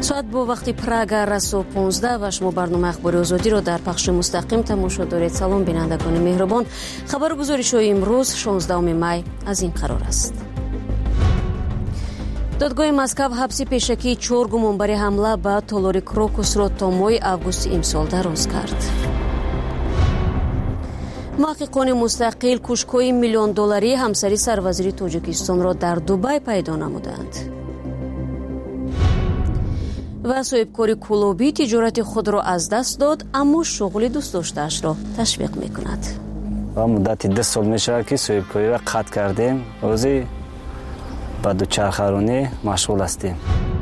ساعت با وقتی پراگ رسو 15 و شما برنامه اخباری آزادی را در پخش مستقیم تماشا دارید. سلام بینندگان مهربان. خبرگزاری شو امروز 16 می از این قرار است. دادگاه مسکو حبس پیشکی 4 گمانبر حمله به تالار کروکوس را تا ماه اوگوست امسال دراز کرد. محققان مستقل کشک‌های میلیون دلاری همسری سروزیر تاجیکستان را در دبی پیدا نمودند. و صاحبکار کلوبی تجارت خود را از دست داد اما شغل دوست داشته‌اش را تشویق می‌کند. و مدت 10 سال میشه که صاحبکاری را قطع کردیم. روزی با دوچرخه‌رانی مشغول هستیم.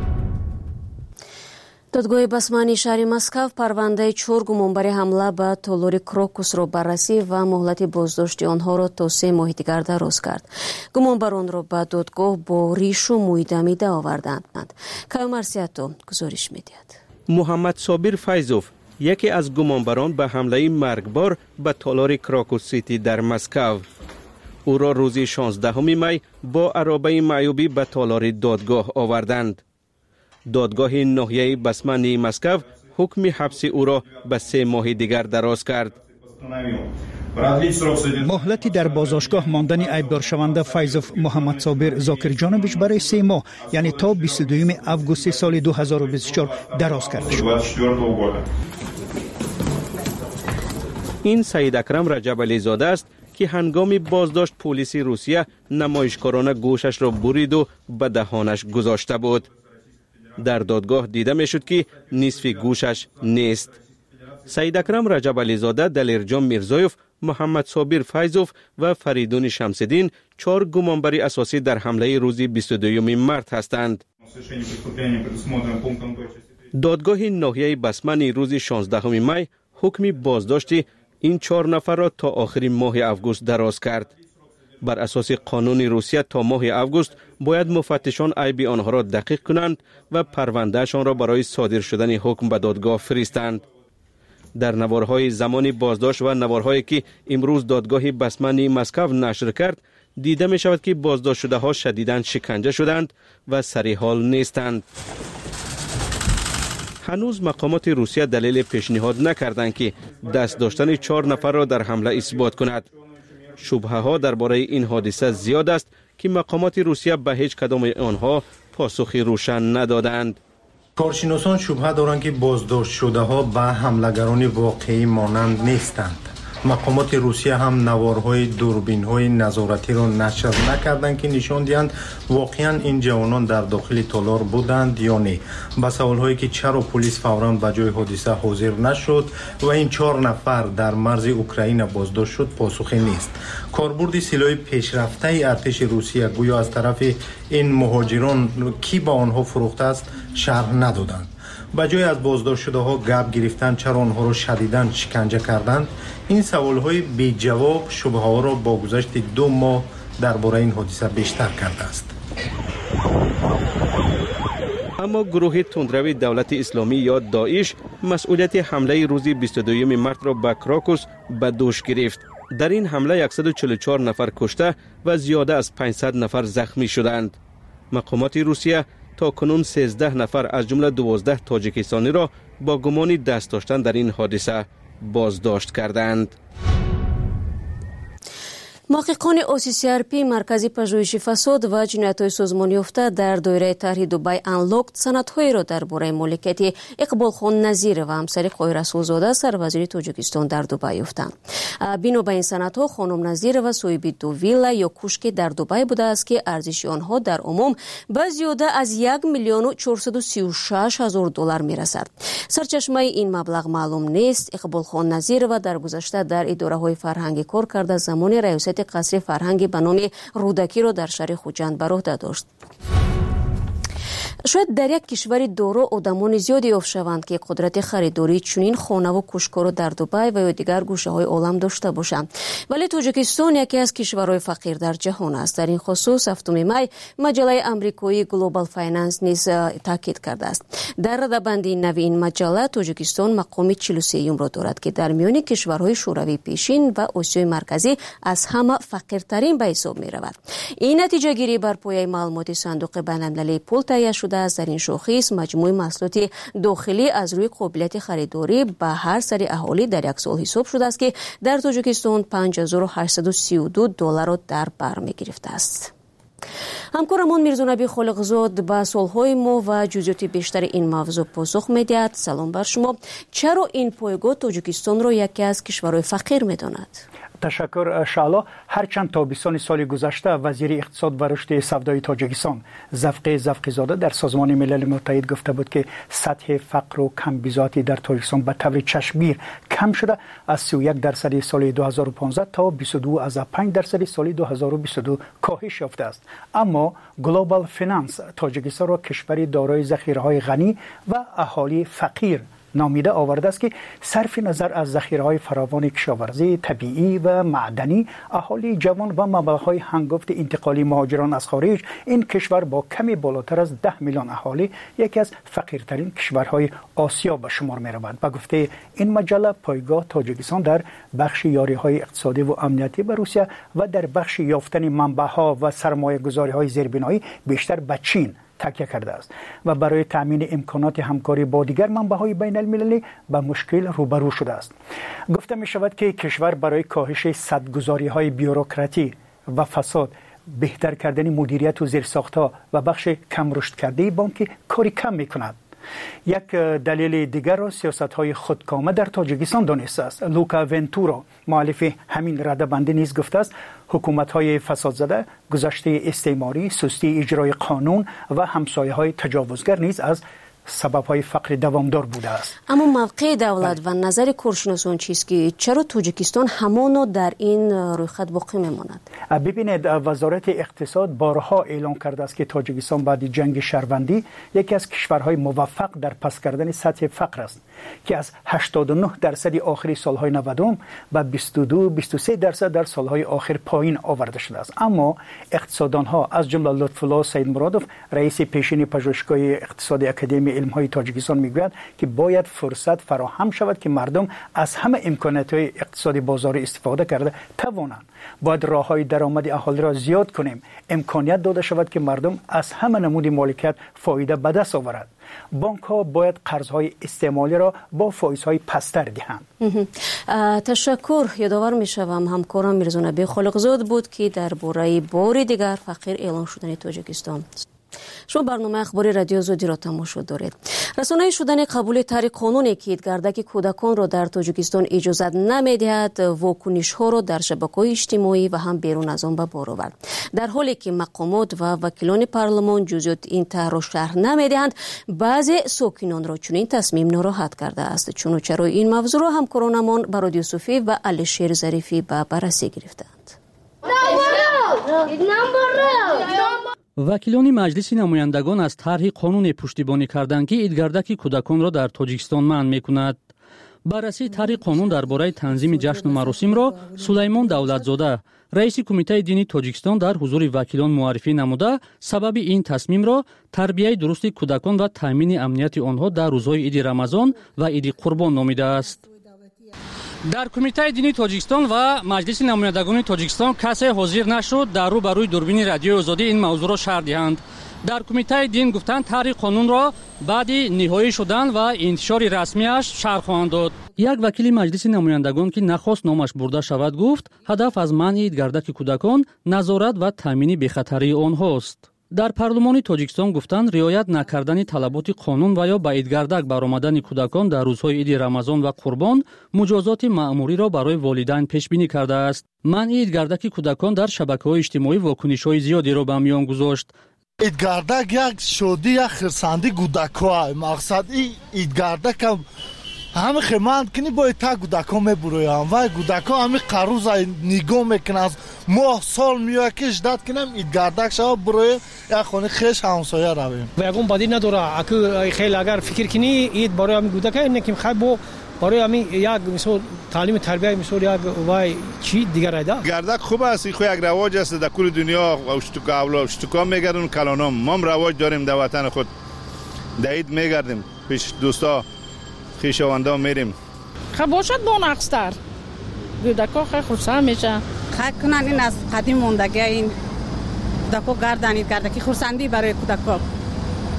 دادگاه بسمانی شهر مسکو پرونده 4 گمانبر حمله به تالار کروکوس را بررسی و مهلت بازداشت آنها را تا 3 ماه دیگر دراز کرد. گمانبران را به دادگاه با ریش و موی دمیده آوردند. کایومرسیاتو گزارش می‌دهد. محمد صابر فیضوف یکی از گمانبران به حمله مرگبار به تالار کروکوس سیتی در مسکو. او را روز 16 می با عرابه معیوبی به تالار دادگاه آوردند. دادگاه ناحیه بسمانی مسکو حکم حبس او را به 3 ماه دیگر دراز کرد. مهلتی در بازداشتگاه ماندن ایبدار شونده فیضوف محمد صابر زاکرجانوویچ برای 3 ماه یعنی تا 22 اوگوست سال 2024 دراز کرده شد. این سید اکرم رجب علی زاده است که هنگام بازداشت پلیس روسیه نمایشکارانه گوشش را برید و به دهانش گذاشته بود. در دادگاه دیده می شد که نصف گوشش نیست. سید اکرم رجب علی زاده، دلیرجان میرزایوف، محمد صابر فیضوف و فریدون شمس‌الدین 4 گمانبر اساسی در حمله روز 22 مارس هستند. دادگاه ناحیه بسمانی روز 16 می حکم بازداشت این 4 نفر را تا آخر ماه اوگوست دراز کرد. بر اساس قانون روسیه تا ماه اوگوست باید مفتشان عیب آنها را دقیق کنند و پروندهشان را برای صادر شدن حکم به دادگاه فرستند. در نوارهای زمان بازداشت و نوارهایی که امروز دادگاه بسمانی مسکو نشر کرد دیده می شود که بازداشت شده ها شدیداً شکنجه شدند و سری حال نیستند. هنوز مقامات روسیه دلیل پیشنهاد نکردند که دست داشتن 4 نفر را در حمله اثبات کند. شبهه ها درباره این حادثه زیاد است که مقامات روسیه به هیچ کدام آنها پاسخی روشن ندادند. کارشناسان شبهه دارند که بازداشت شده ها به حملگران واقعی مانند نیستند. مقامات روسیه هم نوارهای دوربین‌های نظارتی را نشر نکردند که نشان دهند واقعا این جوانان در داخل تالار بودند یا نه. به سوال‌هایی که چرا پلیس فوراً به جای حادثه حاضر نشد و این 4 نفر در مرز اوکراین بازداشت شد پاسخی نیست. کاربرد سلاح پیشرفته ارتش روسیه گویا از طرف این مهاجران کی به آنها فروخته است شرح ندادند. به جای از بازداشت شده ها گپ گرفتن چرا آنها را شدیداً شکنجه کردند. این سوال‌های بی جواب شبهه ها را با گذشت 2 ماه درباره این حادثه بیشتر کرده است. اما گروه تندروی دولت اسلامی یا داعش مسئولیت حمله روز 22 مارس را به کروکوس به دوش گرفت. در این حمله 144 نفر کشته و زیاده از 500 نفر زخمی شدند. مقامات روسیه تا کنون 13 نفر از جمله 12 تاجیکستانی را با گمان دست داشتن در این حادثه بازداشت کردند. محققان OCCRP مرکزی پژوهش فساد و جنایت‌های سازمان یافته در دایره طرح دبی انلوکت سندهای را درباره مالکیت اقبال خان نظیر و همسر قاهر رسولزاده سروزیر تاجیکستان در دبی یافتند. بنا به این سندها خانم نظیر و صاحب 2 ویلا یا کوشک در دبی بوده است که ارزش آنها در عموم به زیاده از 1,436,000 دلار میرسد. سرچشمه این مبلغ معلوم نیست. اقبال خان نظیر و در گذشته در اداره‌های فرهنگی کار کرده. زمان ریاست قصر فرهنگی به نام رودکی را در شهر خوجند بر عهده داشت. شاید در یک کشور دارا آدمان زیادی یافت شوند که قدرت خریداری چنین خانه و کوشک‌ها را در دبی و یا دیگر گوشه‌های عالم داشته باشند. ولی تاجیکستان یکی از کشورهای فقیر در جهان است. در این خصوص 7 می مجله آمریکایی گلوبال فایننس نیز تاکید کرده است. در رده‌بندی نوی این مجله تاجیکستان مقام 43 را دارد که در میان کشورهای شوروی پیشین و آسیای مرکزی از همه فقیرترین به حساب می‌رود. این نتیجه گیری بر پایه معلومات صندوق بین‌المللی پول تهیه شده شده است. در این شاخص مجموع محصولات داخلی از روی قابلیت خریداری به هر سری اهالی در یک سال حساب شده است که در تاجیکستان $5832 را در بر می‌گرفته است. همکارمان میرزانبی خالقزاد به سوالهای ما و جزئیات بیشتر این موضوع پاسخ می‌دهد. سلام بر شما. چرا این پایگاه تاجیکستان را یکی از کشورهای فقیر می‌داند؟ تشکر شعلا. هرچند تابستان سال گذشته وزیر اقتصاد و رشد سودای تاجیکستان زفقی زاده در سازمان ملل متحد گفته بود که سطح فقر و کم بی‌ذاتی در تاجیکستان به طور چشمگیر کم شده، از 31% سال 2015 تا 22.5% سال 2022 کاهش یافته است. اما گلوبال فیننس تاجیکستان را کشوری دارای ذخیره‌های غنی و اهالی فقیر نامیده آورده است که صرف نظر از ذخیره‌های فراوان کشاورزی طبیعی و معدنی، اهالی جوان و مبلغ‌های هنگفت انتقالی مهاجران از خارج، این کشور با کمی بالاتر از 10 میلیون اهالی یکی از فقیرترین کشورهای آسیا به شمار می‌رود. به گفته این مجله، پایگاه تاجیکستان در بخش یاری‌های اقتصادی و امنیتی به روسیه و در بخش یافتن منبع‌ها و سرمایه‌گذاری‌های زیربنایی بیشتر به چین تکیه کرده است و برای تامین امکانات همکاری با دیگر منبع‌های بین المللی به مشکل روبرو شده است. گفته می شود که کشور برای کاهش سدگذاری‌های بیوروکراتی و فساد، بهتر کردن مدیریت و زیرساخت‌ها و بخش کم رشد کرده بانکی کاری کم می کند. یک دلیل دیگر را سیاست‌های خودکامه در تاجیکستان دانسته است. لوکا ونتورا، مؤلف همین رده‌بندی نیز گفته است حکومت‌های فساد زده، گذشته استعماری، سستی اجرای قانون و همسایه‌های تجاوزگر نیز از سبب‌های فقر دوامدار بوده است. اما موقع دولت و نظر کارشناسان چیست که چرا تاجیکستان همانا در این رویخط باقی میماند؟ ببینید، وزارت اقتصاد بارها اعلام کرده است که تاجیکستان بعد جنگ شهروندی یکی از کشورهای موفق در پس کردن سطح فقر است که از 89% آخری سالهای 90 و 22-23% در سالهای آخر پایین آورده شده است. اما اقتصاددانها از جمله لطف‌الله سید مرادوف، رئیس پیشین پژوهشگاه اقتصادی اکادمی علم‌های تاجیکستان، میگوید که باید فرصت فراهم شود که مردم از همه امکانات‌های اقتصادی بازاری استفاده کرده توانند. باید راه‌های درآمد اهالی را زیاد کنیم. امکانیت داده شود که مردم از همه نمود مالکیت فایده به دست آورند. بانک‌ها باید قرض‌های استعمالی را با فایزهای پستر دهند. تشکر. یادآور می‌شوم همکارم میرزانبی خالقزاد بود که درباره بار دیگر فقیر اعلام شدن تاجیکستان. شما برنامه اخباری رادیو زودی را تماشا دارید. رسانه‌ای شدن قبول طریق قانونی که ایدگردک کودکان را در تاجیکستان اجازت نمی‌دهد، واکنش‌ها را در شبکه‌های اجتماعی و هم بیرون از آن به بار آورد. در حالی که مقامات و وکیلان پارلمان جزئیات این طرح را شرح نمی‌دهند، بعضی ساکنان را چنین تصمیم ناراحت کرده است. چرا این موضوع را همکارانمان برادی یوسفی و علیشیر ظریفی به بررسی گرفتند. وکیلان مجلس نمایندگان از طرح قانون پشتیبانی کردند که ایدگردک کودکان را در تاجیکستان منع می‌کند. بررسی طرح قانون درباره تنظیم جشن و مراسم را سلیمان دولتزاده، رئیس کمیته دینی تاجیکستان، در حضور وکیلان معرفی نموده سبب این تصمیم را تربیت درست کودکان و تامین امنیت آنها در روزهای عید رمضان و عید قربان نامیده است. در کمیته دینی تاجیکستان و مجلس نمایندگان تاجیکستان کسی حاضر نشد در روبروی دوربین رادیو آزادی این موضوع را شرح دهند. در کمیته دین گفتند طرح قانون را بعد نهایی شدن و انتشار رسمیش شرح خواهند داد. یک وکیل مجلس نمایندگان که نخواست نامش برده شود گفت هدف از منع ایدگردک کودکان نظارت و تامین بی‌خطری آنهاست. در پارلمان تاجیکستان گفتند رعایت نکردن طلبات قانون و یا به ایدگردک برآمدن کودکان در روزهای عید رمضان و قربان مجازات مأموری را برای والدین پیش بینی کرده است. منع ایدگردک کودکان در شبکه‌های اجتماعی واکنش‌های زیادی را به میان گذاشت. ایدگردک یک شادی، یک خرسندی کودک‌ها، مقصد ایدگردک همه خیماند کنی باید تا کودک‌ها میبرویم و کودک‌ها همه قروز نگاه میکنن، ماه سال میاد که جدت کنم ایدگردک شب برویم یک خانه خیش همسایه رویم و یکون بدی نداره. اگه خیلی اگر فکر کنی اید برای همین کودک اینه که خیلی با برای همین یک مثلا تعلیم تربیت مثلا یک وای چی دیگر ایده گردک خوب است، خو یک رواج است در کل دنیا. اشتکا میگردن کلانام ما هم رواج داریم در وطن خود. دعید میگردیم پیش دوستا خویشاوندا میریم. خب باشد با نقصتر کودکا خیلی خرسند میشه. خیلی کنن این از قدیم موندگی این کودکا گردنید کرده که خرسندی برای کودکا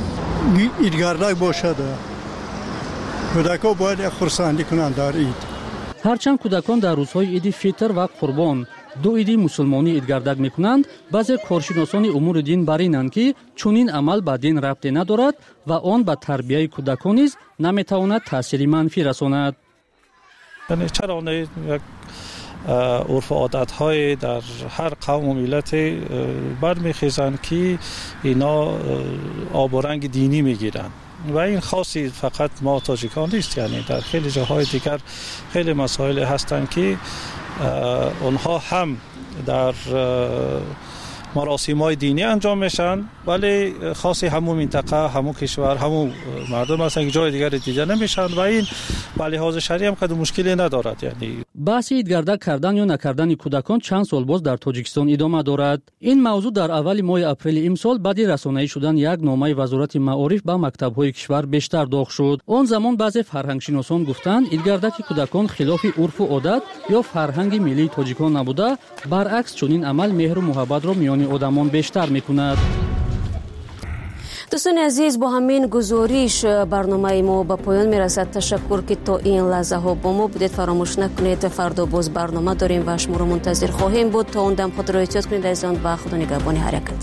ایدگردک باشد. کودکان باید خرسندی کنند در اید. هرچند کودکان در روزهای عید فیتر و قربان دو عید مسلمانی ایدگردک میکنند، بعضی کارشناسان امور دین بر اینند که چنین عمل به دین ربطی ندارد و آن به تربیت کودکان نیز نمیتواند تأثیر منفی رساند. یعنی چرا یک عرف و عادت‌های در هر قوم و ملت برمیخیزند که اینا آب و رنگ دینی میگیرند و این خاصی فقط ما تاجیکان نیست، یعنی در خیلی جاهای دیگر خیلی مسائل هستند که اونها هم در مراسم‌های دینی انجام میشن، ولی خاصی همون منطقه، همون کشور، همون مردم هستن که جای دیگر دیده نمیشن و این به لحاظ شرعی هم کدام مشکلی ندارد. یعنی بحث ایدگردک کردن یا نکردن کودکان چند سال باز در تاجیکستان ادامه دارد. این موضوع در اول ماه اپریل امسال بعد رسانه‌ای شدن یک نامه وزارت معارف به مکتب‌های کشور بیشتر داغ شد. آن زمان بعضی فرهنگشناسان گفتند ایدگردک کودکان خلاف عرف و عادت یا فرهنگ ملی تاجیکان نبوده، برعکس چنین عمل مهر و محبت را میان آدمان بیشتر میکند. دوستان عزیز، با همین گزارش برنامه ما به پایان میرسد. تشکر که تا این لحظه ها با ما بودید. فراموش نکنید فردا باز برنامه داریم و شما رو منتظر خواهیم بود. تا اون دم خود را احتیاط کنید عزیزان و خدا نگهبان حرکت.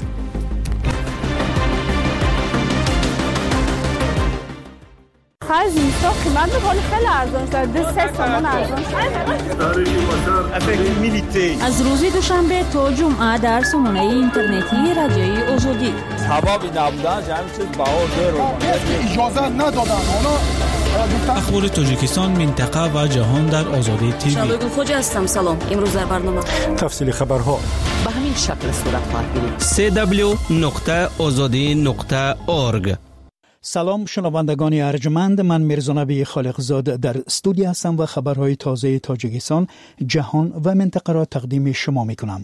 خرج اینستا قیمت بخوری خیلی ارزان شد. 3 تومان ارزان شد. از روز دوشنبه تا جمعه در سامانه اینترنتی رادیوی آزادی. سبب نبودن همین چیز بهار رو اجازه ندادن. اخبار تاجیکستان، منطقه و جهان در آزادی تیوی. شباب خوش هستم. سلام. امروز در برنامه تفصیل خبرها به همین شکل صورت خواهد گرفت. www.azadi.org. سلام شنوندگان ارجمند، من میرزا نبی خالقزاد در استودیو هستم و خبرهای تازه تاجیکستان، جهان و منطقه را تقدیم شما میکنم.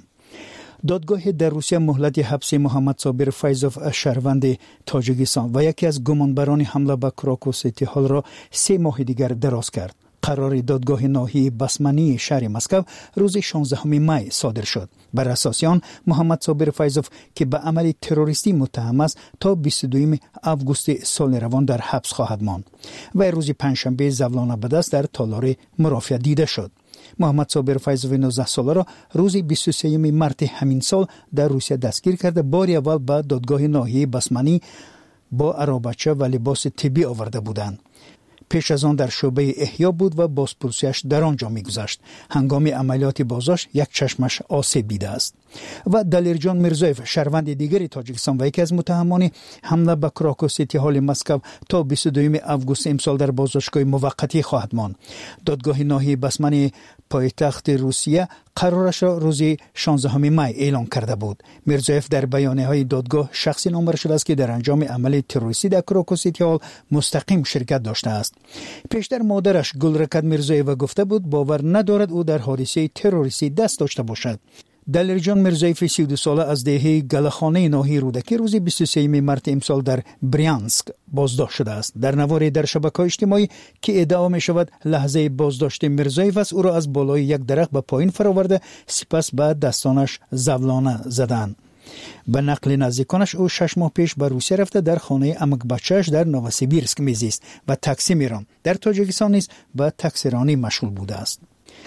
دادگاه در روسیه مهلت حبس محمد صابر فیضوف شهروند تاجیکستان و یکی از گمانبران حمله به کراکو سیتی هال را 3 ماه دیگر دراز کرد. قرار دادگاه ناحیه بسمنی شهر مسکو روز 16 می صادر شد. بر اساس آن محمد صابر فیضوف که به عمل تروریستی متهم است تا 22 آگوست سال روان در حبس خواهد ماند و روز پنجشنبه زولانه به دست در تالار مرافعه دیده شد. محمد صابر فیضوف 19 ساله را روز 23 مارس همین سال در روسیه دستگیر کرده بار اول به دادگاه ناحیه بسمنی با عربچه و لباس طبی آورده بودند. پیش از آن در شعبه احیا بود و بازپرسیش در آنجا می‌گذشت. هنگام عملیات بازداشت یک چشمش آسیب دیده است. و دلیرجان میرزایف شهروند دیگری تاجیکستان و یکی از متهمان حمله به کراکو سیتی هال مسکو تا 22 آگوست امسال در بازداشتگاه موقتی خواهد ماند. دادگاه ناحیه بسمنی پایتخت روسیه قرارش را روز 16 می اعلام کرده بود. میرزایف در بیانیه‌های دادگاه شخصی نامبر شده است که در انجام عمل تروریستی در کراکو سیتی هال مستقیم شرکت داشته است. پیشتر مادرش گلرکت میرزایف گفته بود باور ندارد او در حادثه تروریستی دست داشته باشد. دلیرجان میرزایف 32 ساله از دهه گلخانه ناحیه رودکی روز 23 مارس امسال در بریانسک بازداشت شده است. در نواری در شبکه‌های اجتماعی که ادعا می شود لحظه بازداشت میرزایف است، او را از بالای یک درخت به پایین فراورده سپس به دستانش زولانه زدند. به نقل نزدیکانش او 6 ماه پیش به روسیه رفته در خانه عمک بچه‌اش در نووسیبیرسک میزیست و تاکسی میراند. در تاجیکستان نیز به تاکسیرانی مشغول بوده است.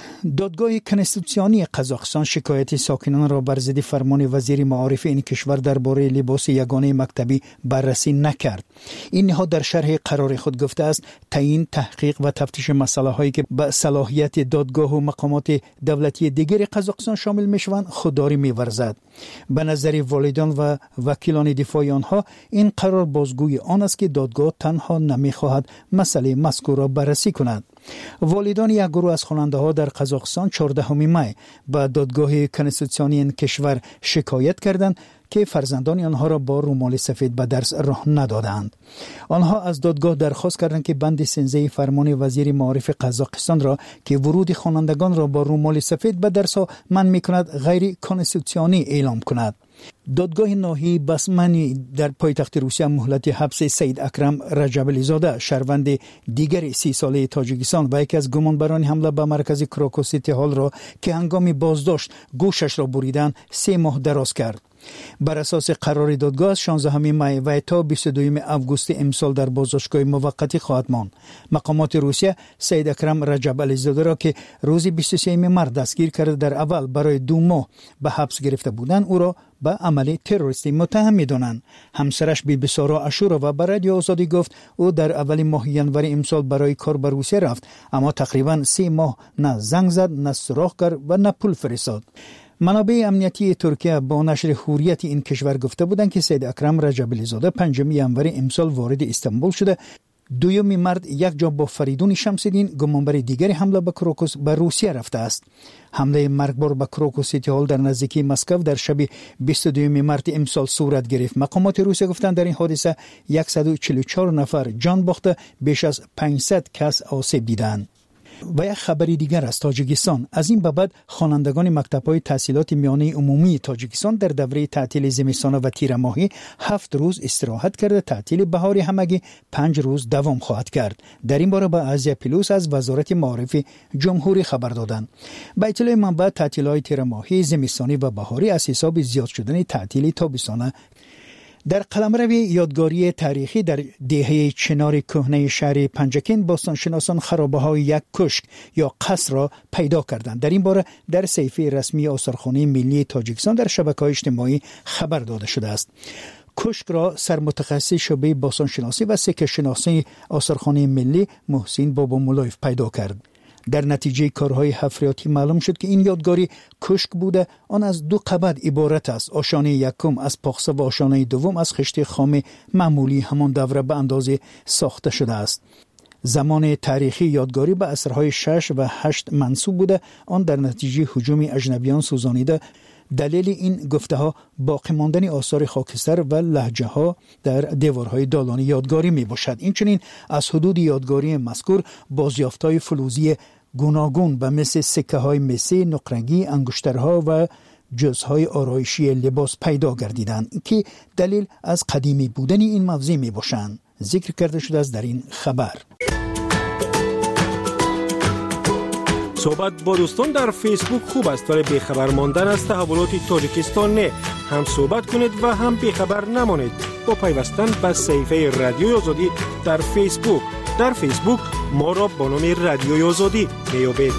دادگاه کنستیتوسیونی قزاقستان شکایت ساکنان را بر ضد فرمان وزیر معارف این کشور درباره لباس یگانه مکتبی بررسی نکرد. این نهاد در شرح قرار خود گفته است تعیین، تحقیق و تفتیش مسائل هایی که به صلاحیت دادگاه و مقامات دولتی دیگر قزاقستان شامل میشوند خودداری می‌ورزد. به نظر والدان و وکیلان دفاعی آنها این قرار بازگوی آن است که دادگاه تنها نمی‌خواهد مسئله مذکور را بررسی کند. والدان یک گروه از خواننده‌ها در قزاقستان 14 می به دادگاه کنستیتوسیونی این کشور شکایت کردند که فرزندان آنها را با رومال سفید به درس راه ندادند. آنها از دادگاه درخواست کردند که بند 13 فرمان وزیر معارف قزاقستان را که ورود خوانندگان را با رومال سفید به درس منع می‌کند غیر کنستیتوسیونی اعلام کند. دادگاه ناحیه بسمنی در پایتخت روسیه مهلت حبس سید اکرم رجبلی زاده شهروند دیگر 30 ساله تاجیکستان و یکی از گمانبران حمله به مرکز کراکو سیتی هال را که هنگام بازداشت گوشش را بریدند 3 ماه دراز کرد. بر اساس قرار دادگاه از 16 می و تا 22 آگوست امسال در بازداشتگاه موقتی خواهد ماند. مقامات روسیه سید اکرم رجب علیزاده را که روز 23 مارس دستگیر کرده در اول برای 2 ماه به حبس گرفته بودند او را به عمل تروریستی متهم می‌دانند. همسرش بیبی سارا اشورова به رادیو آزادی گفت او در اول ماه ژانویه امسال برای کار به روسیه رفت، اما تقریباً 3 ماه نه زنگ زد، نه سراغ کرد و نه پول فرستاد. منابع امنیتی ترکیه با نشر حریت این کشور گفته بودند که سید اکرم رجب علیزاده 5 ژانویه امسال وارد استانبول شده. 2 مارس یک جا با فریدون شمس‌الدین گمانبر دیگری حمله به کراکوس به روسیه رفته است. حمله مرگبار به کراکوس سیتی هال در نزدیکی مسکو در شب 22 مارس امسال صورت گرفت. مقامات روسیه گفتند در این حادثه 144 نفر جان باخته، بیش از 500 کس آسیب دیدند. و یک خبری دیگر از تاجیکستان. از این به بعد خوانندگان مکتب‌های تحصیلات میانه عمومی تاجیکستان در دوره تعطیل زمستانه و تیر ماهی 7 روز استراحت کرده. تعطیل بهاری همگی 5 روز دوام خواهد کرد. در این باره با ازیا پلوس از وزارت معارف جمهوری خبر دادند. با اطلاع منبع تعطیل‌های تیر ماهی، زمستانی و بهاری از حساب زیاد شدن تعطیل تابستانه در قلمرو یادگاری تاریخی در دهه چنار کهنه شهر پنجکین باستانشناسان خرابه‌های یک کشک یا قصر را پیدا کردند. در این باره در صفحه رسمی آثارخانه ملی تاجیکستان در شبکه‌های اجتماعی خبر داده شده است. کشک را سرمتخصص شعبه باستانشناسی و سکه شناسی آثارخانه ملی محسن بابا مولایف پیدا کرد. در نتیجه کارهای حفریاتی معلوم شد که این یادگاری کشک بوده. آن از 2 قبد عبارت است. آشانه یکم از پاخسه و آشانه دوم از خشت خام معمولی همان دوره به اندازه ساخته شده است. زمان تاریخی یادگاری به عصرهای 6 و 8 منسوب بوده. آن در نتیجه هجوم اجنبیان سوزانیده. دلیل این گفته ها باقی ماندن آثار خاکستر و لهجه ها در دیوارهای دالان یادگاری می باشد. این چنین از حدود یادگاری مذکور بازیافت‌های فلزی گوناگون به مثل سکه های مسی، نقرگی، انگشترها و جزهای آرایشی لباس پیدا گردیدند که دلیل از قدیمی بودن این موضوع می باشند. ذکر کرده شده است در این خبر. صحبت با دوستان در فیسبوک خوب است، ولی بیخبر ماندن از تحولات تاجیکستان نه. هم صحبت کنید و هم بیخبر نمانید با پیوستن به صفحه رادیوی آزادی در فیسبوک. در فیسبوک ما را با نام رادیوی آزادی میابید.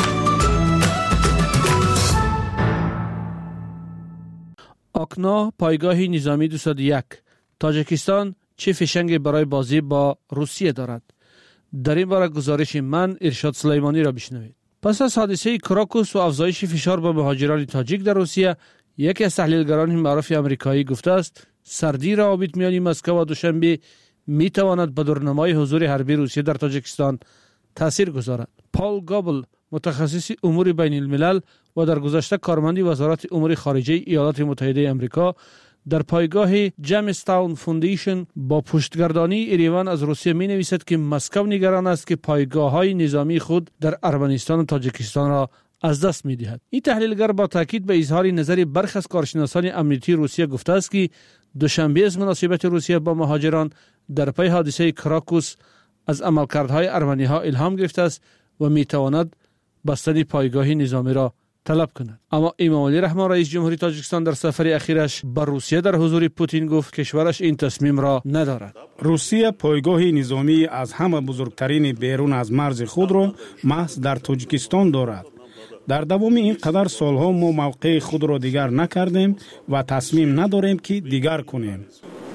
آکنا پایگاه نظامی 201 تاجیکستان چه فشنگی برای بازی با روسیه دارد؟ در این باره گزارش من ارشاد سلیمانی را بشنوید. پس از حادثه کراکوس و افزایش فشار به مهاجران تاجیک در روسیه، یکی از تحلیلگران معروف آمریکایی گفته است سردی روابط میان مسکو و دوشنبه می تواند به دورنمای حضور حربی روسیه در تاجیکستان تاثیر گذارد. پال گابل متخصص امور بین الملل و در گذشته کارمند وزارت امور خارجه ایالات متحده آمریکا در پایگاه جیمستاون فوندیشن با پشتگردانی ایران از روسیه می نویسد که مسکو نگران است که پایگاه‌های نظامی خود در ارمنستان و تاجیکستان را از دست می دهد. این تحلیلگر با تاکید به اظهار نظر برخی از کارشناسان امنیتی روسیه گفته است که دوشنبه از مناسبت روسیه با مهاجران در پی حادثه کراکوس از عملکردهای ارمنی‌ها الهام گرفته است و می تواند بستن پایگاه نظامی را طلب کند. اما امامعلی رحمان رئیس جمهوری تاجیکستان در سفر اخیرش به روسیه در حضور پوتین گفت کشورش این تصمیم را ندارد. روسیه پایگاه نظامی از همه بزرگترین بیرون از مرز خود را محض در تاجیکستان دارد. در دوام این قدر سالها ما موقع خود را دیگر نکردیم و تصمیم نداریم که دیگر کنیم.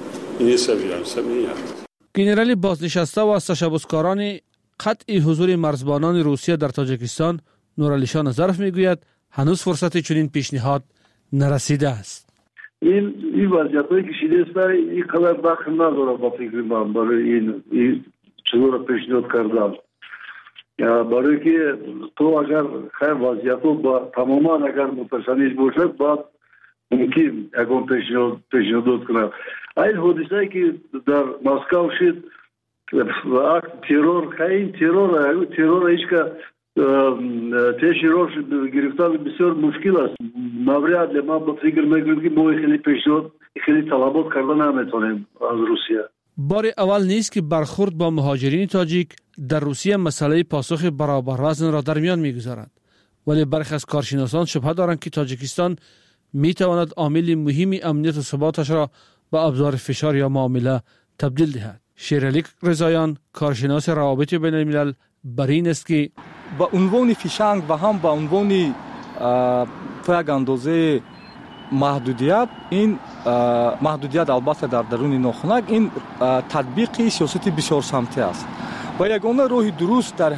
گنرال بازنشسته و از تشبثکاران قطع حضور مرزبانان روسیه در تاجیکستان نورعلیشان ظرف میگوید هنوز فرصت چنین پیشنهاد نرسیده است. این وضعیت‌های کشیده است برای این قدر دخل نداره با فکر من برای این چطور پیشنهاد کردم. برای که تو اگر خیر وضعیتو با تماما اگر مترسانیش باشد بعد ممکن اگر پیشنهاد کنم. این حادثه‌ای که در مسکو شد اکت ترور خیلی ترور هیچ که تشی روش گرفتن بسیار مشکل است. مورد ما با فکر میکنیم که ما خیلی پیشنهاد خیلی طلبات کردن نمیتونیم از روسیه. بار اول نیست که برخورد با مهاجرین تاجیک در روسیه مسئله پاسخ برابر وزن را در میان میگذارد، ولی برخی از کارشناسان شبهه دارند که تاجیکستان می تواند عامل مهم امنیت و ثباتش را به ابزار فشار یا معامله تبدیل دهد. شیرعلی رضاییان، کارشناس روابط بین الملل، بر این است که با عنوان فیشنگ و هم با عنوان تا یک اندازه محدودیت، این محدودیت البته در درون ناخنک، این تطبیق سیاست بسیار سمتی است و یگانه راه درست در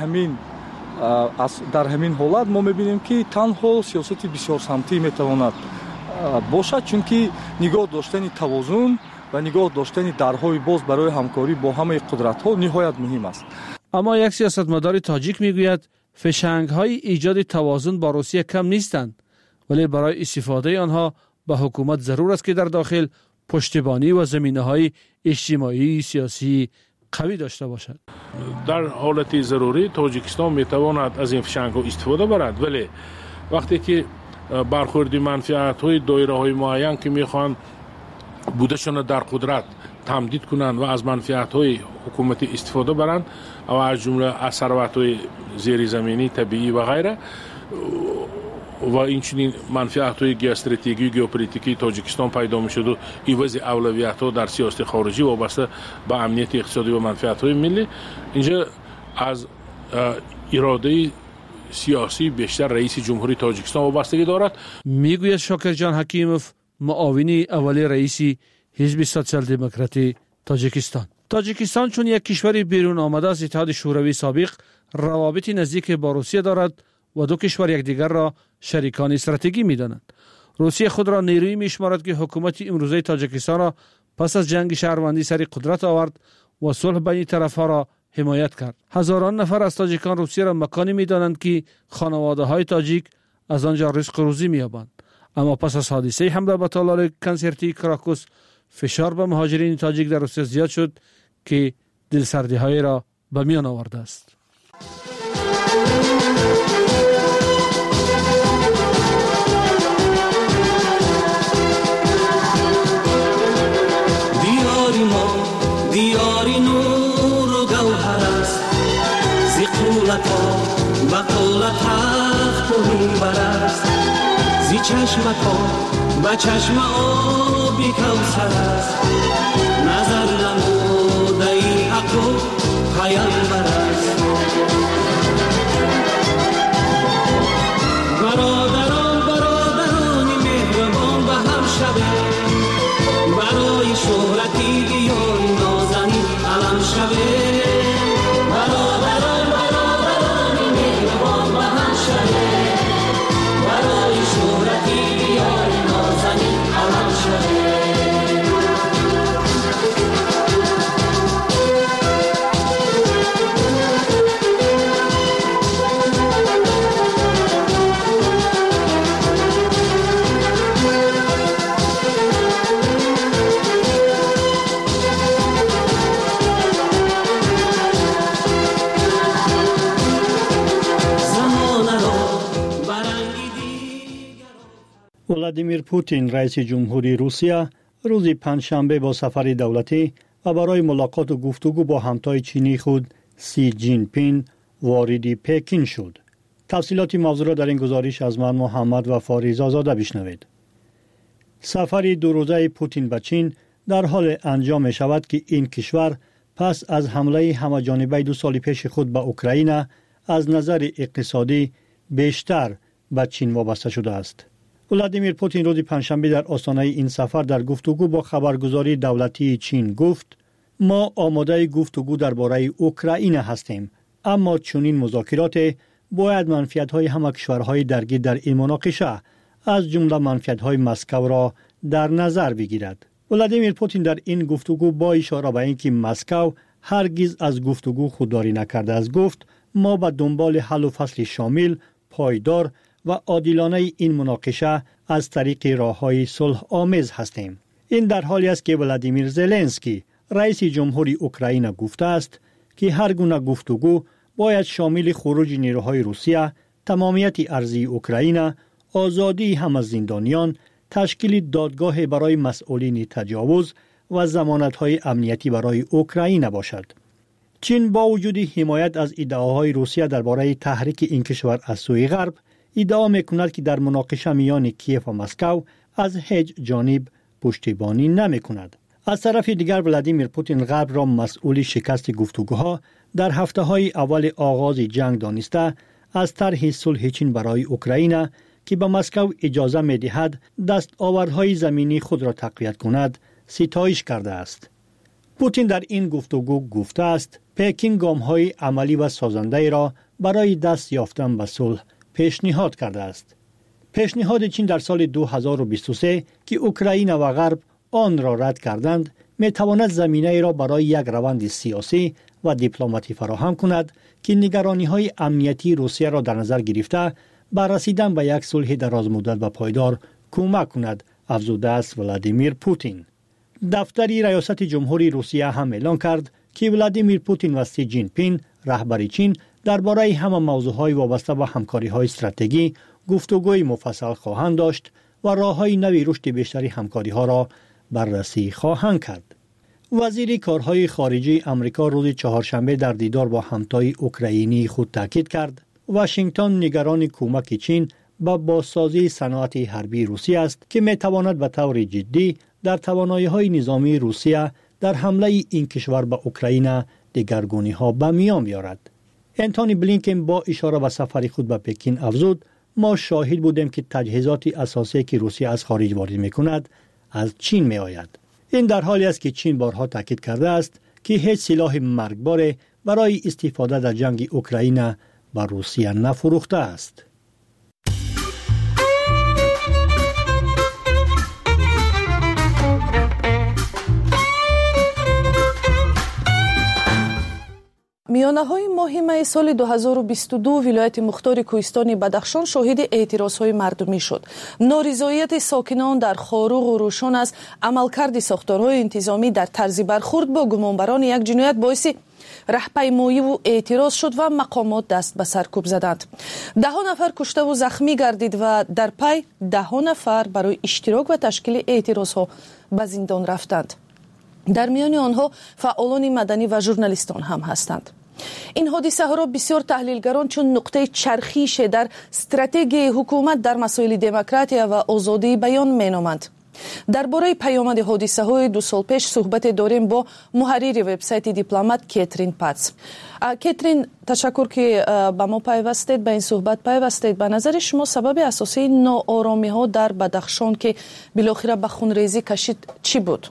همین حالت ما میبینیم که تنها سیاست بسیار سمتی میتواند باشد، چون که نگاه داشتن توازن و نگاه داشتن درهای باز برای همکاری با همه قدرت‌ها نهایت مهم است. اما یک سیاستمدار تاجیک میگوید فشنگ‌های ایجاد توازن با روسیه کم نیستند، ولی برای استفاده آنها به حکومت ضرور است که در داخل پشتیبانی و زمینه‌های اجتماعی سیاسی قوی داشته باشد. در حالت ضروری تاجیکستان میتواند از این فشنگ‌ها استفاده برد، ولی وقتی که برخوردی منفعت‌های دایره‌های معین که میخوان بودشون در قدرت تمدید کنند و از منفعت‌های حکومتی استفاده برند و از جمله از ثروت‌های زیرزمینی، طبیعی و غیره و اینچنین منفعت‌های استراتژیکی و ژئوپلیتیکی تاجیکستان پیدا می‌شد و عوض اولویت‌ها در سیاست خارجی وابسته به امنیت اقتصادی و منفعت‌های ملی، اینجا از اراده سیاسی بیشتر رئیس جمهوری تاجیکستان وابستگی دارد. میگوید شاکرجان حکیموف، معاون اول رئیس حزب سوسیال دموکراتی تاجیکستان چون یک کشور بیرون آمده از اتحاد شوروی سابق روابط نزدیک با روسیه دارد و دو کشور یکدیگر را شریکان استراتژیکی می‌دانند. روسیه خود را نیرویی می‌شمارد که حکومت امروزه تاجیکستان را پس از جنگ شهروندی سر قدرت آورد و صلح بین طرف‌ها را حمایت کرد. هزاران نفر از تاجیکان روسیه را مکانی می‌دانند که خانواده‌های تاجیک از آنجا رزق و روزی می‌یابند. اما پس از حادثه حمله به تالار کنسرتی کراکوس فشار به مهاجرین تاجیک در روسیه زیاد شد که دلسردی‌های را به میان آورده است. دیاری نور و گوهر است، زی قولتا و قولت تخت و منبر است، زی چشمتا و چشم آبی کوثر است، نظر نموده ای حق و پیامبر است. برادرانی مهربان به هم شده، برای شهرتی بیان نازنین علم شده. برادرانی مهربان به هم شده، برای شهرتی بیان نازنین علم شده. ولادیمیر پوتین رئیس جمهوری روسیه روز پنجشنبه با سفر دولتی و برای ملاقات و گفتگو با همتای چینی خود سی جین پین وارد پکین شد. تفصیلات موضوع را در این گزارش از من محمد وفا رضازاده بشنوید. سفر دو روزه پوتین به چین در حال انجام می شود که این کشور پس از حمله همه‌جانبه 2 سال پیش خود به اوکراین از نظر اقتصادی بیشتر به چین وابسته شده است. ولادیمیر پوتین روز پنجشنبه در آستانه این سفر در گفتگو با خبرگزاری دولتی چین گفت: ما آماده گفتگو درباره اوکراین هستیم، اما چنین مذاکرات باید منفعت‌های همه کشورهای درگیر در این مناقشه از جمله منفعت‌های مسکو را در نظر بگیرد. ولادیمیر پوتین در این گفتگو با اشاره به اینکه مسکو هرگز از گفتگو خودداری نکرده است گفت: ما به دنبال حل و فصل شامل، پایدار و عادلانه این مناقشه از طریق راه‌های صلح آمیز هستیم. این در حالی است که ولادیمیر زلنسکی رئیس جمهوری اوکراین گفته است که هر گونه گفتگو باید شامل خروج نیروهای روسیه، تمامیت ارضی اوکراین، آزادی همه زندانیان، تشکیل دادگاه برای مسئولین تجاوز و ضمانت‌های امنیتی برای اوکراین باشد. چین با وجود حمایت از ادعاهای روسیه درباره تحریک این کشور از سوی غرب ادعا می‌کند که در مناقشه میان کیف و مسکو از هیچ جانب پشتیبانی نمی‌کند. از طرف دیگر ولادیمیر پوتین غرب را مسئول شکست گفتگوها در هفته‌های اول آغاز جنگ دانسته از طرح صلح چین برای اوکراین که به مسکو اجازه می‌دهد دستاوردهای زمینی خود را تقویت کند ستایش کرده است. پوتین در این گفتگو گفته است پکین گام‌های عملی و سازنده را برای دست یافتن به صلح پیشنهاد کرده است. پیشنهاد چین در سال 2023 که اوکراین و غرب آن را رد کردند می‌تواند زمینه را برای یک روند سیاسی و دیپلماتی فراهم کند که نگرانی‌های امنیتی روسیه را در نظر گرفته به رسیدن به یک صلح درازمدت و پایدار کمک کند، افزوده است ولادیمیر پوتین. دفتر ریاست جمهوری روسیه هم اعلام کرد که ولادیمیر پوتین و سی جین پین رهبر چین درباره همه موضوعهای وابسته به همکاری‌های استراتژی گفتگوی مفصل خواهند داشت و راه‌های نوی رشد بیشتری همکاری‌ها را بررسی خواهند کرد. وزیر کارهای خارجه آمریکا روز چهارشنبه در دیدار با همتای اوکراینی خود تاکید کرد واشنگتن نگران کمک چین به بازسازی صنعت حربی روسیه است که می‌تواند به طور جدی در توانایی‌های نظامی روسیه در حمله این کشور به اوکراین دگرگونی‌ها به میان بیاورد. انتونی بلینکن با اشاره به سفر خود به پکین افزود ما شاهد بودیم که تجهیزات اساسی که روسیه از خارج وارد می‌کند از چین می‌آید. این در حالی است که چین بارها تاکید کرده است که هیچ سلاح مرگبار برای استفاده در جنگ اوکراین به روسیه نفروخته است. میانه‌های ماه می سال 2022 ولایت مختار کوهستان بدخشان شاهد اعتراضهای مردمی شد. نارضایت ساکنان در خاروق و روشن از عملکرد ساختارهای انتظامی در طرز برخورد با گمانبران یک جنایت باعث رهپیمایی و اعتراض شد و مقامات دست به سرکوب زدند. 10 نفر کشته و زخمی گردید و در پی 10 نفر برای اشتراک و تشکیل اعتراضها به زندان رفتند. در میان آنها فعالان مدنی و ژورنالیستان هم هستند. این حادثه ها را بسیار تحلیلگران چون نقطه چرخیش در استراتژی حکومت در مسائل دموکراسی و آزادی بیان می‌نمایند. درباره پیامد حادثه های 2 سال پیش صحبت داریم با محرر وبسایت دیپلمات کاترین پاتس. کاترین، تشکر که با ما پیوستید، به این صحبت پیوستید. به نظر شما سبب اساسی ناآرامی ها در بدخشان که بالاخره به خونریزی کشید چی بود؟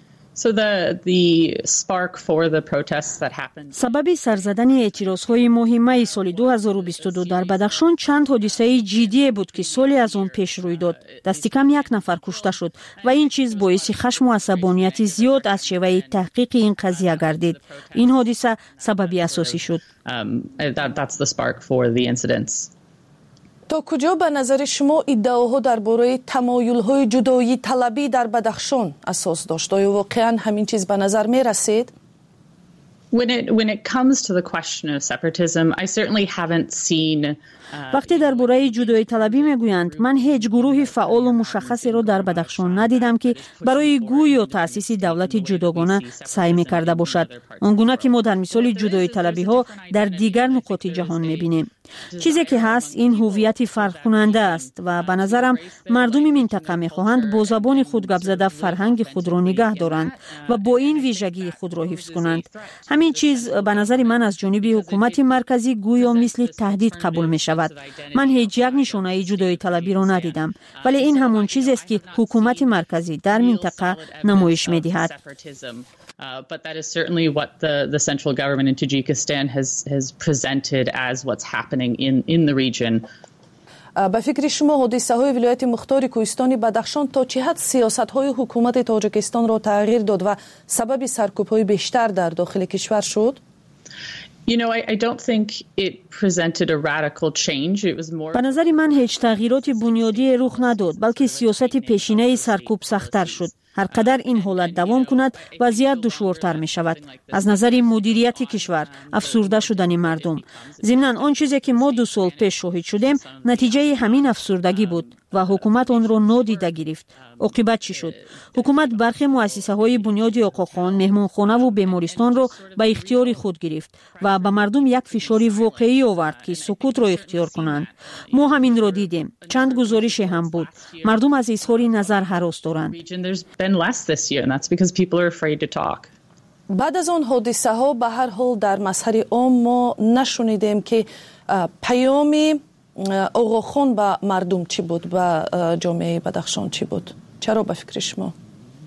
سبب سرزدن اعتراضهای مهمه سال 2022 در بدخشان چند حادثه جدی بود که سالی از آن پیش روی داد. دست کم 1 نفر کشته شد و این چیز باعث خشم و عصبانیت زیاد از شیوه تحقیق این قضیه گردید. این حادثه سبب اساسی شد. تا کجا به نظر شما ادعاها درباره تمایل‌های جدایی طلبی در بدخشان اساس داشت؟ آیا واقعاً همین چیز به نظر می رسید؟ وقتی درباره جدایی طلبی میگویند، من هیچ گروه فعال و مشخصی را در بدخشان ندیدم که برای گوی و تأسیس دولت جداگانه سعی می‌کرده باشد. آنگونه که ما در مثال جدایی طلبی ها در دیگر نقاط جهان می‌بینیم. چیزی که هست این هویت فرق کننده است و به نظرم مردم منطقه می‌خواهند با زبان خود گپ زده فرهنگ خود را نگه دارند و با این ویژگی خود را حفظ کنند. همین چیز به نظر من از جانب حکومت مرکزی گویا مثل تهدید قبول می‌شود. من هیچ یک نشانه جدایی طلبی را ندیدم، ولی این همون چیزی است که حکومت مرکزی در منطقه نمایش می‌دهد. But that is certainly what the central government in Tajikistan has presented as what's happening in the region. به فکر شما حادثه های ولایت مختار کوهستان بدخشان تا چه حد سیاست های حکومت تاجیکستان را تغییر داد و سبب سرکوب های بیشتر در داخل کشور شد؟ I don't think it presented a radical change. It was more. به نظر من هیچ تغییرات بنیادی رخ نداد، بلکه سیاست پیشینه سرکوب سخت‌تر شد. هر قدر این حالت دوام کند وضعیت دشوارتر می شود. از نظر مدیریت کشور افسرده شدن مردم. ضمن آن چیزی که ما 2 سال پیش شاهد شدیم نتیجه همین افسردگی بود و حکومت آن را نادیده گرفت. عاقبت چی شد؟ حکومت برخی مؤسسه های بنیادی آقاخان، مهمانخانه و بیمارستان را به اختیار خود گرفت و به مردم یک فشار واقعی آورد که سکوت را اختیار کنند. ما همین را دیدیم. چند گزارش هم بود. مردم از اظهار نظر هراس دارند. بعد از آن حادثه ها به هر حال در مظهر عام ما نشنیدیم که پیام آقاخان به مردم چی بود، به جامعه بدخشان چی بود؟ چرا به فکر شما؟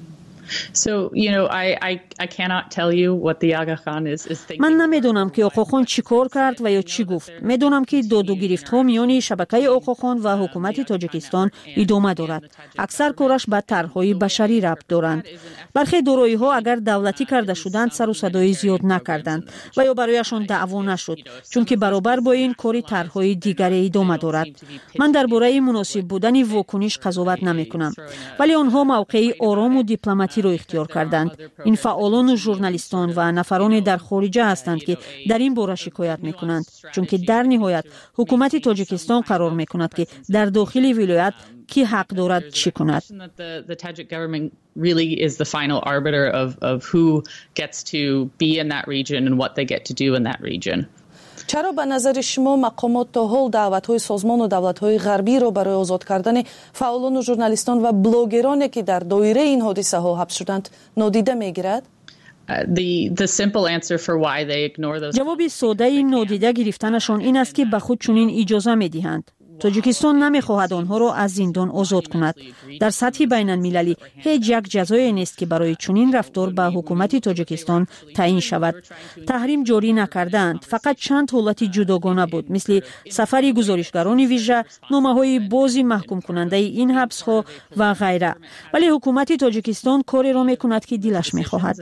من نمیدونم که آقاخان چی کار کرد و یا چی گفت. میدونم که داد و گرفت ها میان شبکه آقاخان و حکومت تاجیکستان ادامه دارد. اکثر کارش به طرحهای بشری ربط دارند. برخی دارایی ها اگر دولتی کرده شدند سر و صدای زیاد نکردند و یا برایشان دعوا نشد، چون که برابر با این کاری طرحهای دیگری ادامه دارد. من درباره مناسب بودن واکنش قضاوت نمیکنم، ولی آنها موقعی آرام و دیپلماتی رو اختیار کردند. این فعالان و ژورنالیستان و نفران در خارجه هستند که در این باره شکایت میکنند، چون که در نهایت حکومت تاجیکستان قرار میکند که در داخل ولایت کی حق دارد چی کند. چرا به نظر شما مقامات تا حال دعوت‌های سازمان و دولت‌های غربی را برای آزاد کردن فعالان و ژورنالیستان و بلاگرانی که در دایره این حادثه ها حبس شدند نادیده می‌گیرد؟ جواب ساده نادیده گرفتنشان این است که به خود چنین اجازه می‌دهند. تاجیکستان نمیخواهد آنها را از زندان آزاد کند. در سطح بین المللی هیچ یک جزایی نیست که برای چنین رفتار به حکومت تاجیکستان تعیین شود. تحریم جاری نکردند، فقط چند حالت جداگانه بود، مثل سفر گزارشگران ویژه، نامه‌های بازی محکوم کننده این حبس ها و غیره. ولی حکومت تاجیکستان کاری را میکند که دلش میخواهد.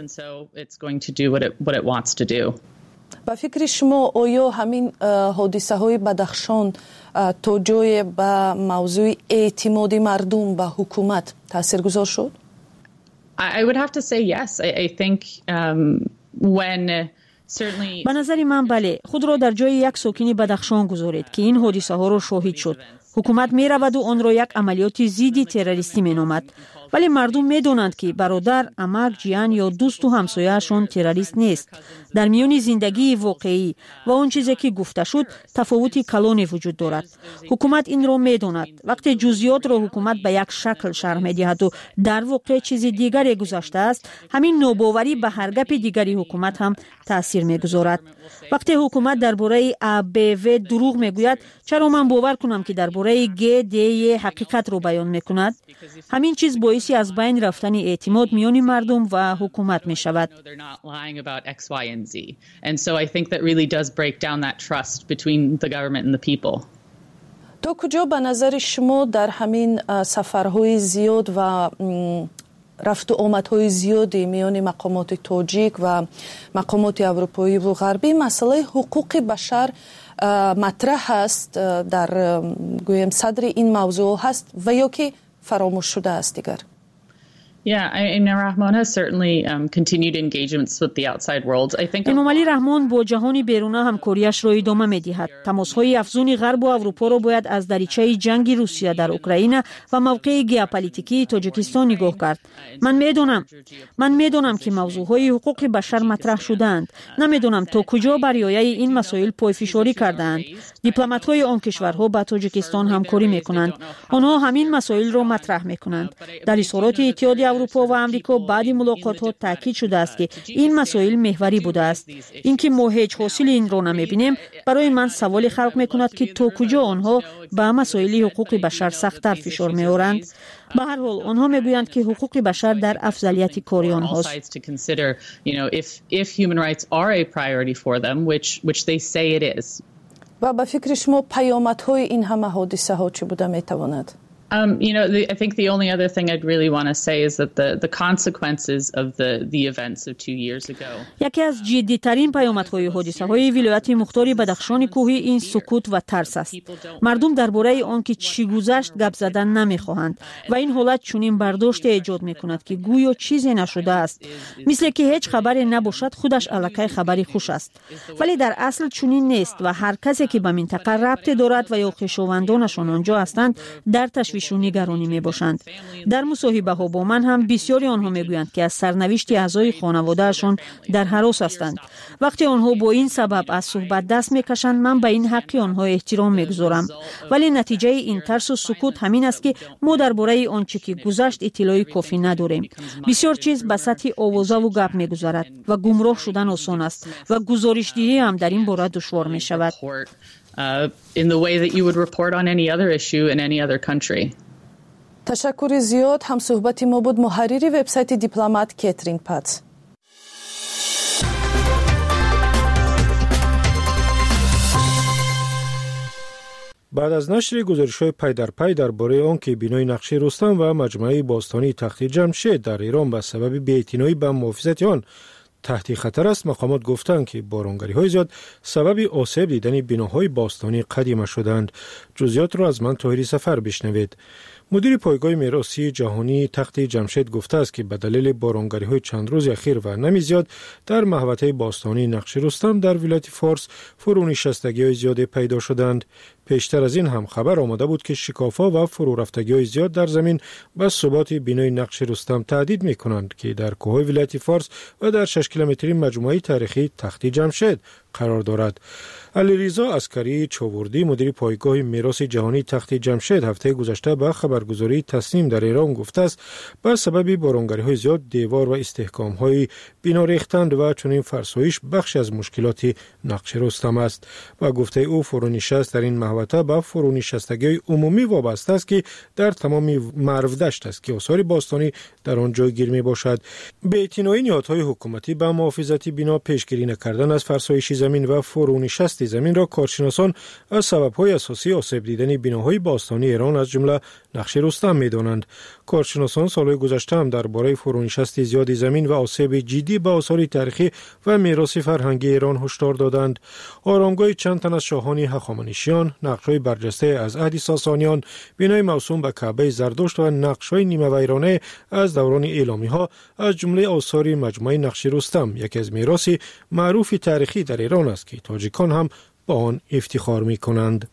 با فکر شما آیا همین حادثه های بدخشان تا جای به موضوع اعتماد مردم به حکومت تاثیرگذار شد؟ I would have to say yes. I think when به نظر من بله. خود را در جای یک ساکن بدخشان گذارید که این حادثه ها را شاهد شد. حکومت می رود و آن را یک عملیات ضد تروریستی می نامد، ولی مردم می دانند که برادر، عمک، جیان یا دوست و همسایه‌شان تروریست نیست. در میان زندگی واقعی و آن چیزی که گفته شد تفاوتی کلانی وجود دارد. حکومت این را می داند. وقتی جزئیات را حکومت به یک شکل شرح می دهد و در واقع چیز دیگری گذشته است، همین ناباوری به هر گپ دیگری حکومت هم تاثیر می گذارد. وقتی حکومت درباره ABV دروغ می گوید، چرا من باور کنم که درباره GDE حقیقت رو بیان می کند؟ همین چیز باعثی از بین رفتن اعتماد میان مردم و حکومت می شود. تا کجا به نظر شما در همین سفرهای زیاد و رفت و آمدهای زیادی میان مقامات تاجیک و مقامات اروپایی و غربی مسئله حقوق بشر مطرح است، در گویم صدر این موضوع هست و یا که فراموش شده است دیگر؟ Rahman has certainly continued engagements with the outside world. I think امام علی رحمان با جهان بیرون همکاریش را ادامه می‌دهد. تماس‌های افزون غرب و اروپا را باید از دریچه جنگ روسیه در اوکراین و موقع ژئوپلیتیکی تاجیکستان نگاه کرد. من می‌دانم که موضوعهای حقوق بشر مطرح شدند. نمی‌دانم تا کجا بریای این مسائل پایفشاری کردند. دیپلمات‌های آن کشورها با تاجیکستان همکاری می‌کنند. آنها همین مسائل را مطرح می‌کنند. در اظهارات اتحادیه اروپا و امریکا بعد ملاقات‌ها تاکید شده است که این مسائل محوری بوده است. اینکه ما هیچ حاصل این را نمی‌بینیم برای من سوال خلق می‌کند که تا کجا آنها به مسائل حقوق بشر سخت‌تر فشار می‌آورند. به هر حال آنها می‌گویند که حقوق بشر در افضلیت کاری آنهاست. و به فکر شما پیامدهای این همه حادثه ها چه بوده می‌تواند؟ I think the only other thing I'd really want to say is that the consequences of the events of 2 years ago. یکی از جدی‌ترین پیامدهای حادثه‌های ولایت مختار بدخشان کوهی این سکوت و ترس است. مردم درباره آنکه چی گذشت گپ زدن نمی‌خواهند و این حالت چنین برداشت ایجاد می‌کند که گویا چیزی نشده است. مثل که هیچ خبری نباشد خودش الکی خبری خوش است. ولی در اصل چنین نیست و هر کسی که به منطقه ربط دارد و یا خویشاوندانشان آنجا هستند در تشویش و نگرانی می باشند. در مصاحبه ها با من هم بسیاری آنها می گویند که از سرنوشت اعضای خانوادهشان در هراس هستند. وقتی آنها با این سبب از صحبت دست می کشند من به این حق آنها احترام می گذارم. ولی نتیجه این ترس و سکوت همین است که ما درباره آنچه که گذشت اطلاعی کافی نداریم. بسیار چیز به سطح آوازه و گپ می گذارد و گمراه شدن آسان است و گزارش‌دهی هم در این باره دشوار می شود. In the way that you would report on any other issue in any other country. تشکر زیاد. هم صحبت ما بود محرری وبسایت دیپلمات کاترین پات. بعد از نشر گزارش‌های پی در پی درباره آنکه بینای نقش رستم و مجمع باستانی تخت جمشید در ایران به سبب بی‌اعتنایی به محافظت آن تحت خطر است، مقامات گفتند که بارانگری‌های زیاد سبب آسیب دیدن بناهای باستانی قدیمی شدند. جزئیات را از من طاهری سفر بشنوید. مدیر پایگاه میراثی جهانی تخت جمشید گفته است که به دلیل بارانگری‌های چند روز اخیر و نمی زیاد در محوطه باستانی نقش رستم در ولایت فارس فرونشستگی‌های زیاد پیدا شدند. پیشتر از این هم خبر آمده بود که شکاف‌ها و فرو رفتگی‌های زیاد در زمین به ثبات بینای نقش رستم تهدید می‌کنند که در کوههای ولایت فارس و در 6 کیلومتری مجموعه تاریخی تخت جمشید قرار دارد. علیرضا عسکری چاوردی مدیر پایگاه میراث جهانی تخت جمشید هفته گذشته به خبرگزاری تصنیم در ایران گفته است به سبب بارانگری‌های زیاد دیوار و استحکام‌های بنا ریختند و چنین فرسایش بخش از مشکلات نقش رستم است. و گفته او فرونشست در این محوطه به فرونشستگی عمومی وابسته است که در تمام مرو دشت است که آثار باستانی در آن جایگیر می باشد. بی‌اعتنایی نهادهای حکومتی به محافظت بنا پیشگیری نکردن از فرسایش زمین و فرونشست زمین را کارشناسان از سبب‌های اساسی آسیب دیدن بناهای باستانی ایران از جمله نقش رستم می‌دانند. کارشناسان سالهای گذشته هم درباره فرونشست زیاد زمین و آسیب جدی به آثار تاریخی و میراث فرهنگی ایران هشدار دادند. آرامگاه چند تن از شاهان هخامنشیان، نقش‌های برجسته از عهد ساسانیان، بنای موسوم به کعبه زردشت و نقش‌های نیمه ویرانه از دوران ایلامی‌ها از جمله آثار مجموعه نقش رستم یکی از میراث معروف تاریخی در ایران است که تاجیکان هم با آن افتخار می‌کنند.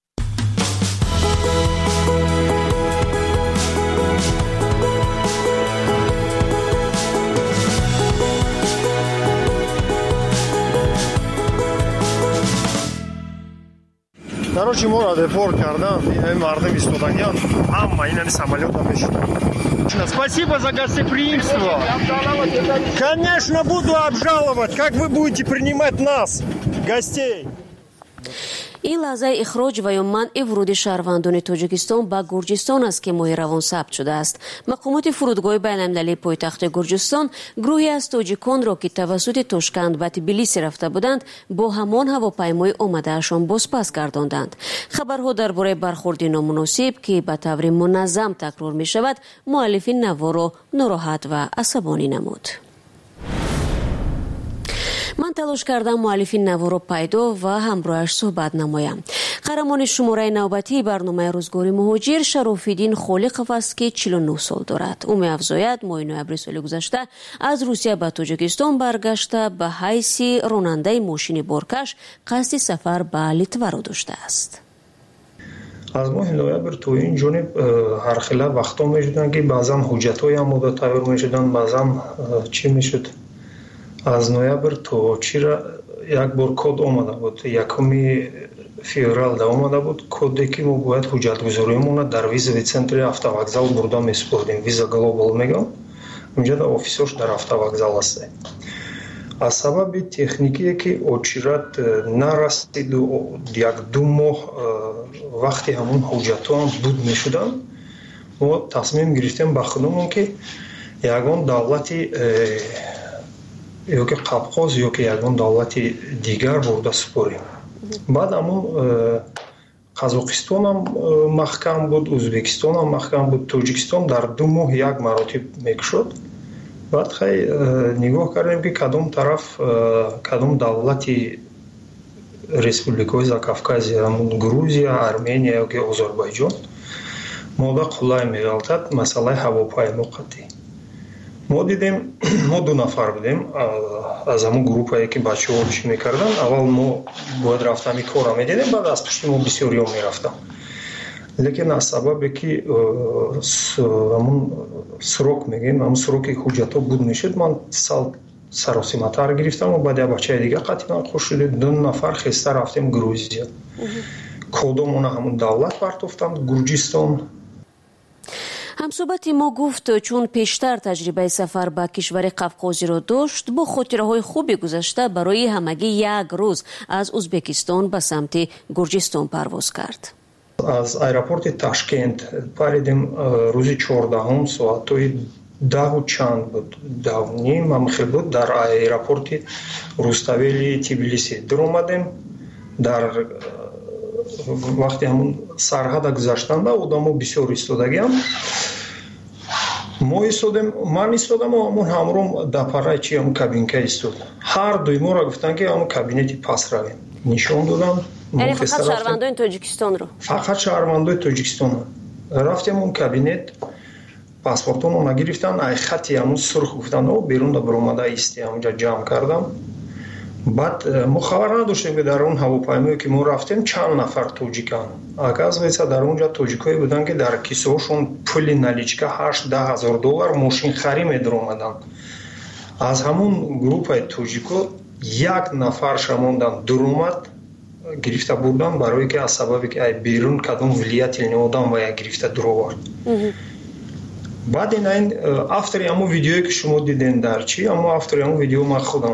Короче, мора депорт кардан, мардам истодагиан, ҳама инани самолёта мешуданд. Спасибо за гостеприимство. Конечно, буду обжаловать. Как вы будете принимать нас, гостей? این لحظه اخراج و یا منع ورود شهروندان تاجیکستان به گرجستان است که ماه روان ثبت شده است. مقامات فرودگاه بین‌المللی پایتخت گرجستان گروهی از تاجیکان را که توسط تاشکند و تبلیسی رفته بودند با همان هواپیمای آمدهشان بازپس گرداندند. خبرها درباره برخورد نامناسب که به طور منظم تکرار می شود مؤلفین نوا را ناراحت و عصبانی نمود. من تلاش کردم مؤلفین نوا را پیدا و همراهش صحبت نمایم. قهرمان شماره نوبتی برنامه روزگار مهاجر شراف‌الدین خالقov است که 49 سال دارد. او می‌افزاید ماه نوامبر سال گذشته از روسیه به تاجیکستان برگشته به حیث راننده ماشین بارکش قصد سفر به لیتوا را داشته است. از ماه نوامبر تو این جانب هر خیلی وقتا می‌شدن که بعضا حجت‌های آماده تیار می‌شدن، بعضا چی می‌شد؟ از نوامبر تا چیرا یک بار کد آمده بود، یکمی فеврал دا آمده بود کدی که ما باید حجت گذاریمون در ویزا центр автовокзал برده میسپردیم. ویزا گلوبال میگم، اونجا در آفیسش در автовокзал است. از سبب تکنیکی که اوچیرت نرسید و یک دو ماه وقتی همون حجت ها هم بود میشدن، ما تصمیم گرفتیم با خودمون که یگان دولتی یا که قبقاز یا که یگان دولتی دیگر برده سپاریم. بعد همون Қазоқистон ҳам маҳкам буд, Ӯзбекистон ҳам маҳкам буд, Тоҷикистон дар 2 моҳ як маротиб мекушод. баъд хай нигоҳ кардем ки кадом давлати республикаҳои Закавказия, Грузия, Армения ёки Озарбойҷон мода қулай меғалтад масъалаи ҳавопаймо қатъӣ. мо дидем, мо 2 нафар будем аз ҳамон группае ки бачаҳо чӣ мекарданд. аввал мо бояд рафтами кора медидем, баъд аз пушти мо бисёриён мерафтам. лекин аз сабабе ки ҳамон срок мегӯем, ҳамон сроки ҳуҷҷатҳо буд мешуд, ман сал саросиматар гирифтам. Баъд як бачаи дига қатъиан хуш шуд, 2 нафар хеста рафтем Грузия. кодомона ҳамон давлат партофтанд, Гурҷистон. ҳамсӯҳбати мо гуфт чун пештар таҷрибаи сафар ба кишвари қавқозиро дошт, бо хотираҳои хуби гузашта барои ҳамагӣ як рӯз аз Узбекистон ба самти Гурҷистон парвоз кард. аз аэропорти Ташкент паридем рӯзи 14 соатҳои 10 чанд буд, 10:30 мамхел буд. дар аэропорти Руставели Тбилиси дуромадем. дар вақти ҳамон сарҳада гузаштанда одамо бисёр истодагиам. мо истодем, ман истодам, ҳамон ҳамром дапараи чи ҳамон кабинка истод. ҳар дуи моро гуфтанд ки ҳамон кабинети пас равем. нишон додам. яъне фақат шаҳрвандои Тоҷикистонро? фақат шаҳрвандои Тоҷикистон. рафтем он кабинет, паспортонро нагирифтанд, ай хати ҳамон сурх гуфтанд, берун да биромада исти ҳамонҷа ҷамъ кардам. баъд мо хабар надоштем ки дар он ҳавопаймое ки мо рафтем чанд нафар тоҷиканд. оказывается дар онҷа тоҷикое буданд ки дар кисаҳошон пули наличка $8,000 мошинхарӣ медиромаданд. аз ҳамон группаи тоҷико як нафар шамондан дуромад гирифта бурдан, барое ки аз сабабе ки ай берун кадом влиятелни одам ва я гирифта дуровард. баъд ин автори ҳамон видеое ки шумо диден дар чи, ҳамон автори ҳамон видео ман худам.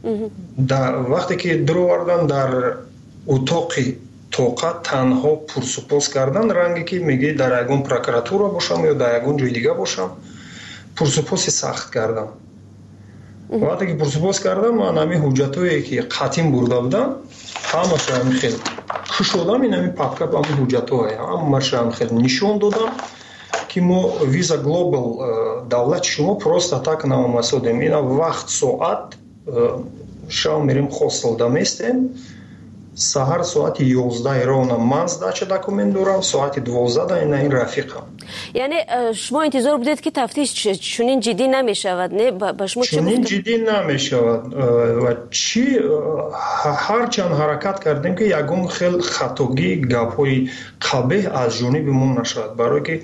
вақте ки дуровардан дар утоқи тоқа танҳо пурсупос кардан, ранге ки меги дар ягон прокуратура бошам ё дар ягон ҷои дига бошам, пурсупоси сахт кардам. вақте ки пурсупос кардам, ман ҳамин ҳуҷҷатое ки қатим бурда будам ҳамаша ҳамин хел кушодам. ин ҳамин папка ҳамин ҳуҷҷатое ҳамаша ҳамин хел нишон додам ки мо Visa Global давлати шумо просто так намасодем. ина вақт соат шам мерем хостелда местем, саҳар соати 11 ровно ман сдача документ дорам, соати 12 ина ин рафиқам. яъне шумо интизор будед ки тафтиш чунин ҷиддӣ намешавад, не? ба шумо чӣ чунин ҷиддӣ намешавад ва чи ҳарчанд ҳаракат кардем ки ягон хел хатогӣ гапҳои қабеҳ аз ҷониби мо нашавад, барое ки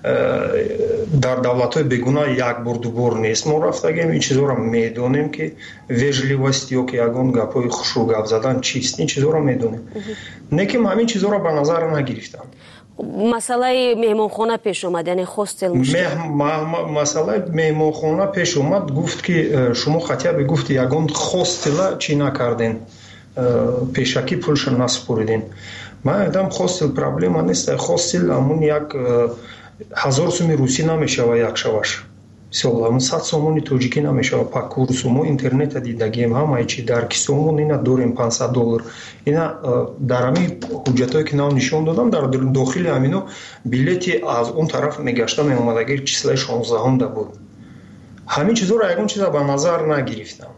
дар давлатҳои бегуна як бор дубор нест мо рафтагем. ин чизоро медонем ки вежливост ё ки ягон гапҳои хушрӯ гап задан чист, ин чизоро медонем. неким ҳамин чизоро ба назар нагирифтам. масъалаи меҳмонхона пеш омад, яъне хостел масъалаи меҳмонхона пеш омад. гуфт ки шумо хотя бы гуфт ягон хостела чӣ накарден, пешакӣ пулша наспориден. ман гуфтам хостел проблема нест, хостел ҳамон як 1000 соми русӣ намешава як шаваш, ҳамон 100 сомони тоҷикӣ намешава па курсу. мо интернета дидагием ҳамаи чи дар кисомон ина дорем $500. ина дар ҳамин ҳуҷҷатое ки нав нишон додам, дар дохили ҳамино билети аз он тараф мегашта меомадагир числаи 16 буд. ҳамин чизоро ягон чиза ба назар нагирифтам.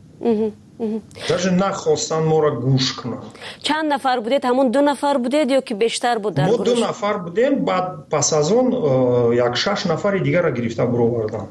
даже нахостан моро гӯш кунанд. чанд нафар будед? ҳамон 2 нафар будед ё ки бештар буд? мо 2 нафар будем. баъд пас аз он як 6 нафари дигара гирифта буровардам.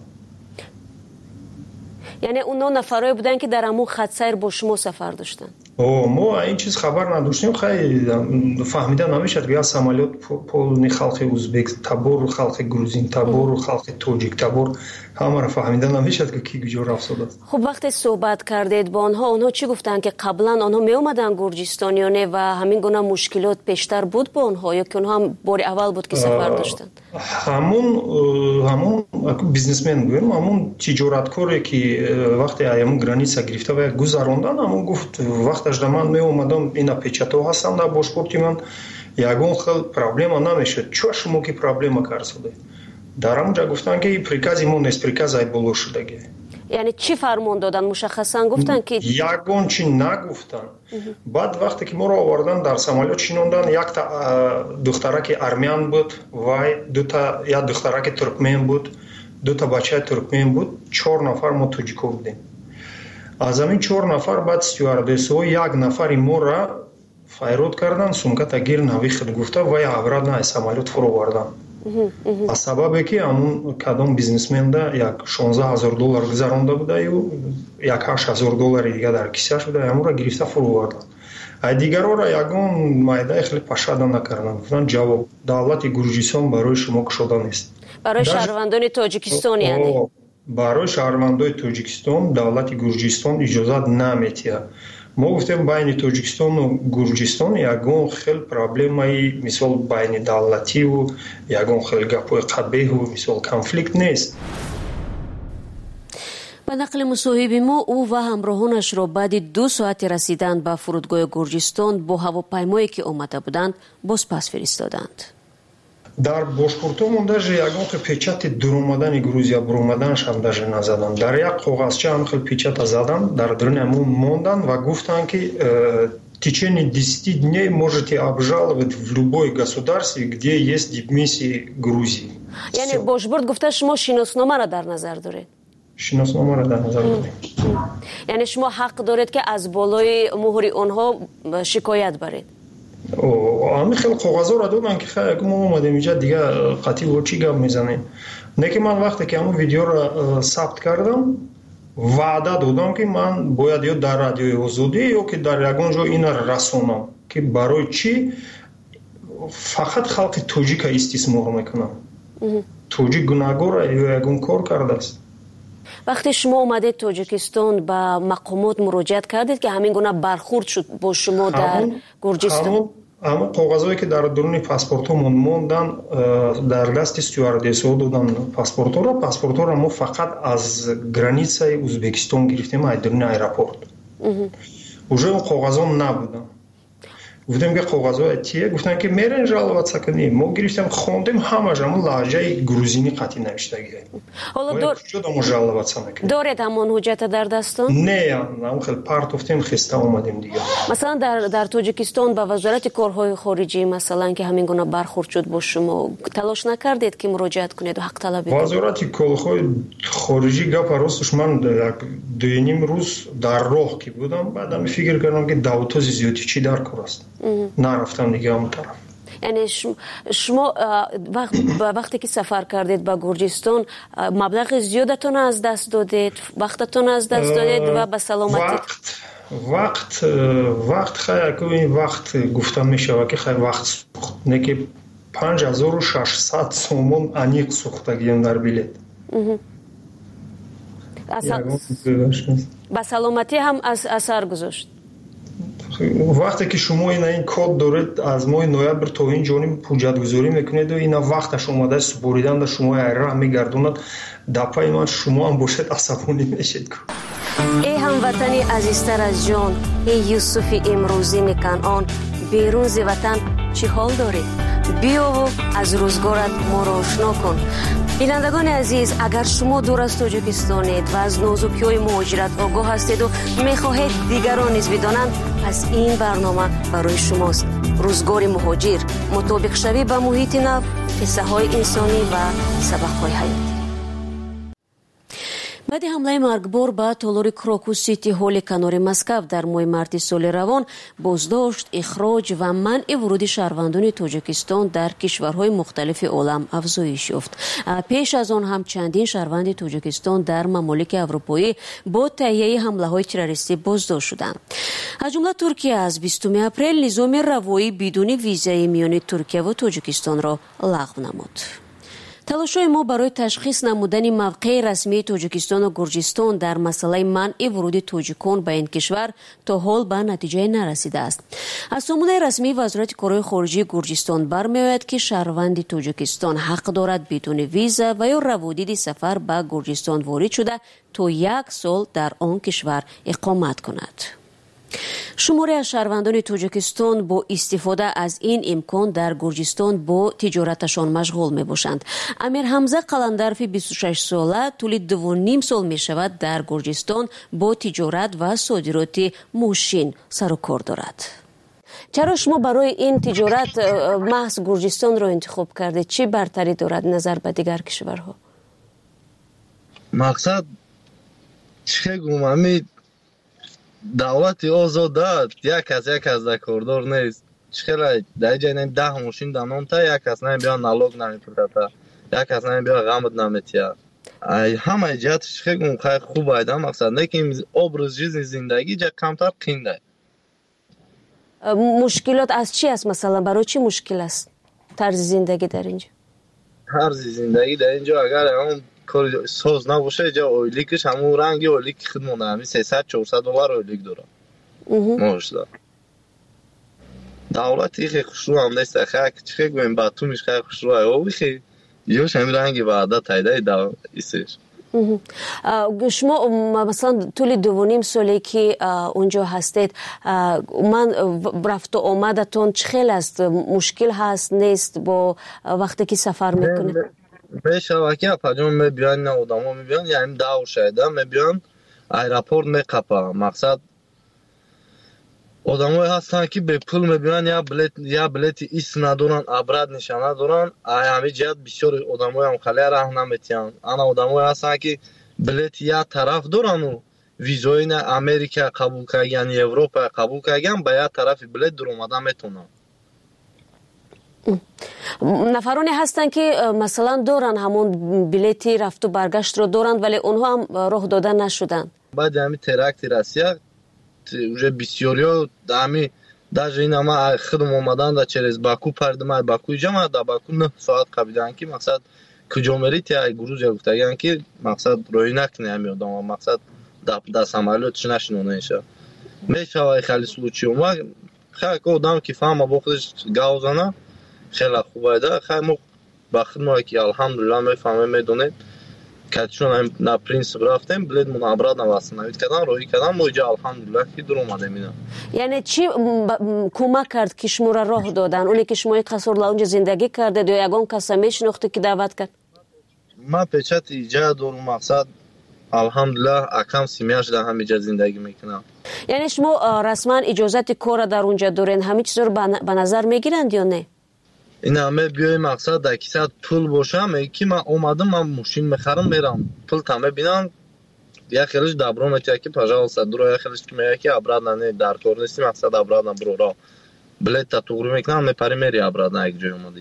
яъне оно нафарое буданд ки дар ҳамон хатсайр бо шумо сафар доштанд? мо ин чиз хабар надоштем. хеле фаҳмида намешад ки як самолёт полни халқи узбек табор, халқи грузин табор, халқи тоҷик табор, ҳамаро фаҳмида намешад ки ки куҷо рафтодааст. хуб, вақте суҳбат кардед бо онҳо чӣ гуфтанд ки қаблан онҳо меомаданд Гурҷистон ё не, ва ҳамин гуна мушкилот пештар буд бо онҳо ё ки онҳо ҳам бори аввал буд ки сафар доштанд? ҳамон бизнесмен гӯем, ҳамон тиҷораткоре ки вақте ҳамон граница гирифта ва гузарондан, ҳамон гуфт вақташ да ман меомадам, ина печатҳо ҳастанд дар бошпорти ман, ягон хел проблема намешуд. чӯ шумо ки проблема кард сода? дар ҳамонҷа гуфтанд ки прикази мо нест, приказ айболо шудагӣ. یعنی چی فرمان دادن؟ مشخصا گفتن که یگان چی نگفتن. بعد وقتی که ما رو آوردن در سامالیات شینوندن، یک تا دخترک ارمیان بود و دو تا یا دخترک ترکمن بود، دو تا بچه ترکمن بود، 4 نفر ما توجیکو بودیم. از همین 4 نفر بعد استیواردس‌ها یک نفر ما را فایرود کردن، سومکتا گیر نویخت گفته و یا آورد نه سامالیات فرو آوردن. از سببی که همون کدام بیزنسمن ده یک 16000 دلار گذرانده بوده و یک 8000 دلار دیگه در کیسه‌اش بوده، همون را گرفته فرو آوردن. دیگرها را یگان مایده خیلی پشاده نکردن، گفتن جواب دولت گرجستان برای شما کشوده نیست. برای شهروندان تاجیکستان یعنی برای شهروندان تاجیکستان دولت گرجستان اجازه نمیده. ما گفتیم بین تاجیکستان و گرجستان یگان خیلی پرابلمای مثال بین دولتی و یگان خیلی گپای قبیح و مثال کنفلیکت نیست. به نقل مصاحب ما، او و همراهانش را بعد 2 ساعت رسیدن به فرودگاه گرجستان با هواپیمایی که آمده بودند باز پس فرستادند. در باشپورتمون даже یگان خیلی پیچت درآمدن گروزیا برآمدنش هم даже نزدن. در یک کاغذچه هم خیلی پیچت زدن، در درون همون موندن و گفتن که в течение 10 дней можете обжаловать в любой государстве, где есть дипмиссии Грузии. یعنی باشپورت گفته شما شناسنامه را در نظر دارید. شناسنامه را در نظر دارید. یعنی شما حق دارید که از بالای مهر آنها شکایت برید. همین خیلی کاغذا را دادن که خیلی ما اومدیم اینجا دیگه قطعی و چی گپ میزنیم. نه که من وقتی که همون ویدیو را ثبت کردم وعده دادم که من باید یا در رادیوی آزادی یا که در یگان جا این را رسونم که برای چی فقط خلق تاجیک استثمار میکنم. تاجیک گناهگار یا یگان کار کرده است. وقتی شما اومدید تاجیکستان به مقامات مراجعت کردید که همین گونه برخورد شد با شما در گرجستان؟ همون کاغذایی که در درون پاسپورتمون موندن در دست استیواردس‌ها دادن پاسپورت را ما فقط از گرانیسه ازبکستان گرفتیم از درون ایرپورت. уже اون کاغذا نبودن. گفتم که کاغذها چیه؟ گفتن که میرن жаловаться کنیم. ما گرفتیم خوندیم همه جمع لهجه گروزینی قطعی نوشتگیه. حالا دارید همون حجت در دستان؟ نه هم خیلی پرت افتیم خسته اومدیم دیگه. مثلا در تاجیکستان به وزارت کارهای خارجی مثلا که همین گونه برخورد شد با شما تلاش نکردید که مراجعت کنید و حق طلبی کنید؟ وزارت کارهای خارجی گپ راستش من 2.5 روز در راه که بودم بعدم فکر کردم که دعوت زیادی چی در کار است. نرفتم دیگه اون طرف. یعنی شما وقتی که سفر کردید به گرجستان مبلغ زیادتون از دست دادید، وقتتون از دست دادید و به سلامتی وقت خیلی این وقت گفتم میشه که خیلی وقت سوخت نه که 5600 سومون انیق سوختگیم در بلیت. به سلامتی هم اثر گذاشت. وقتی که شما این کد دارید از ماه نوامبر تا این جانب حجت گذاری میکنید و این وقتش اومده سپوریدن در شما ایران میگردوند دپای من شما هم باشد عصبانی میشید. ای هموطنی عزیزتر از جان، ای یوسف امروزی میکنان بیرون ز وطن چی حال داری؟ بیا و از روزگارت ما را آشنا کن. بینندگان عزیز، اگر شما دور از تاجیکستانید و از نازکی‌های مهاجرت آگاه هستید و میخواهید دیگران نیز بدانند، پس این برنامه برای شماست. روزگار مهاجر، مطابق شوی به محیط نو، قصه های انسانی و سبق‌های حیاتی. بعد حمله مرگبار به تالار کراکوس سیتی هال کنار مسکو در ماه مارت سال روان، بازداشت، اخراج و منع ورود شهروندان تاجیکستان در کشورهای مختلف عالم افزایش یافت. پیش از آن هم چندین شهروند تاجیکستان در ممالک اروپایی با تهیه حمله‌های تروریستی بازداشت شدند. از جمله ترکیه از 20 اپریل نظام روایی بدون ویزای میان ترکیه و تاجیکستان را لغو نمود. تلاش‌های ما برای تشخیص نمودن موقع رسمی تاجیکستان و گرجستان در مسئله منع ورود تاجیکان به این کشور تا حال به نتیجه نرسیده است. از سامانه رسمی وزارت کارهای خارجی گرجستان برمی‌آید که شهروند تاجیکستان حق دارد بدون ویزا و یا روادید سفر به گرجستان وارد شده تا 1 سال در آن کشور اقامت کند. شماری از شهروندان تاجیکستان با استفاده از این امکان در گرجستان با تجارتشان مشغول می باشند. امیر حمزه قلندرف 26 ساله طول 2.5 سال می شود در گرجستان با تجارت و صادرات ماشین سر و کار دارد. چرا شما برای این تجارت محض گرجستان را انتخاب کرده؟ چی برتری دارد نظر به دیگر کشورها؟ مقصد چه گویم دولت آزاد یک از کاردار نیست. چخیلی در جای 10 ماشین دانم تا یک از بیا نالوگ نمیپرده تا یک از بیا غمت نمیتیا. همه جهتش خیلی خوب ایده. مقصد نه که ابرز زندگی جا کمتر قینده. مشکلات از چی است؟ مثلا برای چی مشکل است طرز زندگی در اینجا؟ طرز زندگی در اینجا اگر اون کار ساز نباشه جا اویلیکش همون رنگی اویلیک خودمونه همین 300-400 دلار اویلیک داره ماشدا. دولتی خیلی خوشرو هم نیست. خیلی گویم باتومش خیلی خوشروه اوی خیلی یوش همین رنگی بعدا تایده ایستش. شما مثلا طول 2.5 سالی که اونجا هستید، من رفت و آمدتون چخیل است؟ مشکل هست نیست با وقتی که سفر میکنید؟ میشه که پجام میبیان نه آدم ها میبیان یعنی داو شایده میبیان ایرپورت میقپا. مقصد آدم های هستن که به پول میبیان یا بلیت ایست ندارن ابرد نشانه دارن. همه جهت بسیار آدم های هم خیلی راه نمیتیان. انا آدم های هستن که بلیت یا طرف دارن و ویزای نه امریکا قبول کردن اروپا قبول کردن به یا طرف بلیت در اومدن میتونن. نفرانی هستن که مثلا دارن همون بلیتی رفت و برگشت رو دارن ولی اونها هم راه دادن نشدن. بعد همین ترکت راسیا уже بسیاریا دمی даже این ما خودم اومدن در چرز باکو پردم باکو جمع در باکو 9 ساعت قبیدن که مقصد کجا میرید یا گروه گفتن که مقصد روی نکنه همیادم مقصد در سمالوتش نشنونه نشه میشه خیلی سلوچی اومد خیلی آدم که فهم با خودش گاوزانه خیلی خوبه ده. خیلی بخیر ما که الحمدلله میفهمه میدونه که چون نا پرینسیپ رفتیم بلد من ابراد نواسن نوید کردن روی کردن موجه الحمدلله که در اومده میدم. یعنی چی کمک کرد که شما را راه دادن؟ اونی که شما قصور لاونج زندگی کرده دو یگان کسا میشناخته که دعوت کرد؟ ما پیچت ایجاد دارم مقصد الحمدلله اکم سیمیاش در همینجا زندگی میکنم. یعنی شما رسما اجازت کار در اونجا دارین همه چیز رو به نظر میگیرند یا نه؟ این همه بیای مقصد در کیسه پول باشم که من اومدم من ماشین میخرم میرم پول تمه بینم یا خیلیش دبرو میتیا که پجاوسا درو یا خیلیش که میگه که ابراد نه در کار نیستی مقصد ابراد نه برو را بلیت تا تو میکنم میپری میری ابراد نه یک جای اومدی.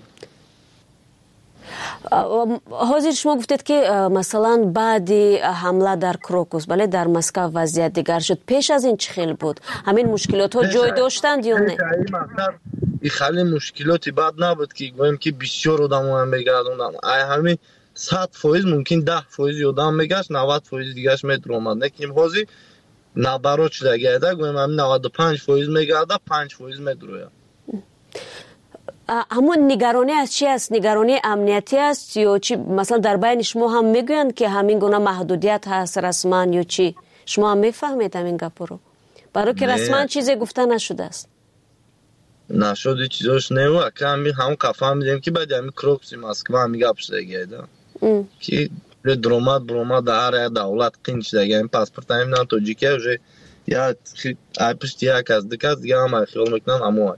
حاضر شما گفتید که مثلا بعد حمله در کروکوس بله در مسکو وضعیت دیگر شد. پیش از این چه خیلی بود؟ همین مشکلات ها جای داشتند یا نه؟ این خیلی مشکلاتی بعد نبود که گویم که بسیار آدم هم میگردوندن. همین 100% ممکن 10% آدم میگشت 90% دیگهش میتر اومد. نکیم حاضی نبرا چه دیگه گویم همین 95% میگرده 5% میترویا. همون نگرانی از چی است؟ نگرانی امنیتی است یا چی؟ مثلا در بین شما هم میگوین که همین گونه محدودیت هست رسما یا چی؟ شما هم میفهمید همین گپ رو؟ برای که رسما چیزی گفته نشده است. نشده چیزاش نه که هم کافه میدیم که بعد همین کروکسی مسکو هم گپش دیگه ده که درومات در دولت قینچ دیگه این پاسپورت همین توجیکه вже یا پشت یک از دیگه هم خیال میکنن همون.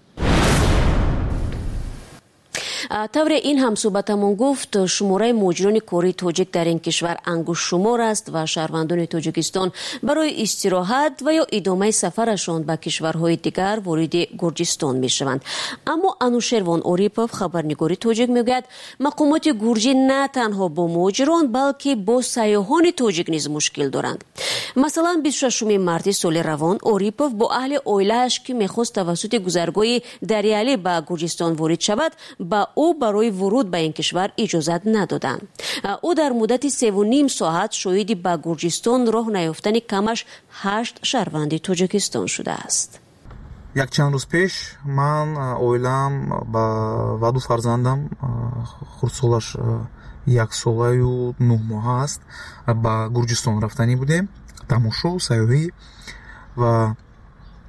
طور این هم صحبتمون گفت شماره مهاجران کاری تاجیک در این کشور انگشت شمار است و شهروندان تاجیکستان برای استراحت و یا ادامه سفرشان به کشورهای دیگر وارد گرجستان می شوند. اما انوشروان اوریپوف خبرنگار تاجیک میگوید مقامات گرجی نه تنها با مهاجران بلکه با سیاحان تاجیک نیز مشکل دارند. مثلا 26 مارس سال روان اوریپوف با اهل اویله‌اش که میخواست توسط گذرگاه دریالی به گرجستان وارد شود با او برای ورود به این کشور اجازت ندادند. او در مدت 3.5 ساعت شاهد به گرجستان راه نیافتن کمش 8 شهروند تاجیکستان شده است. یک چند روز پیش من اویلم با دو فرزندم خردسالش 1 ساله و 9 ماه است به گرجستان رفتنی بودیم تماشا و سیاحی و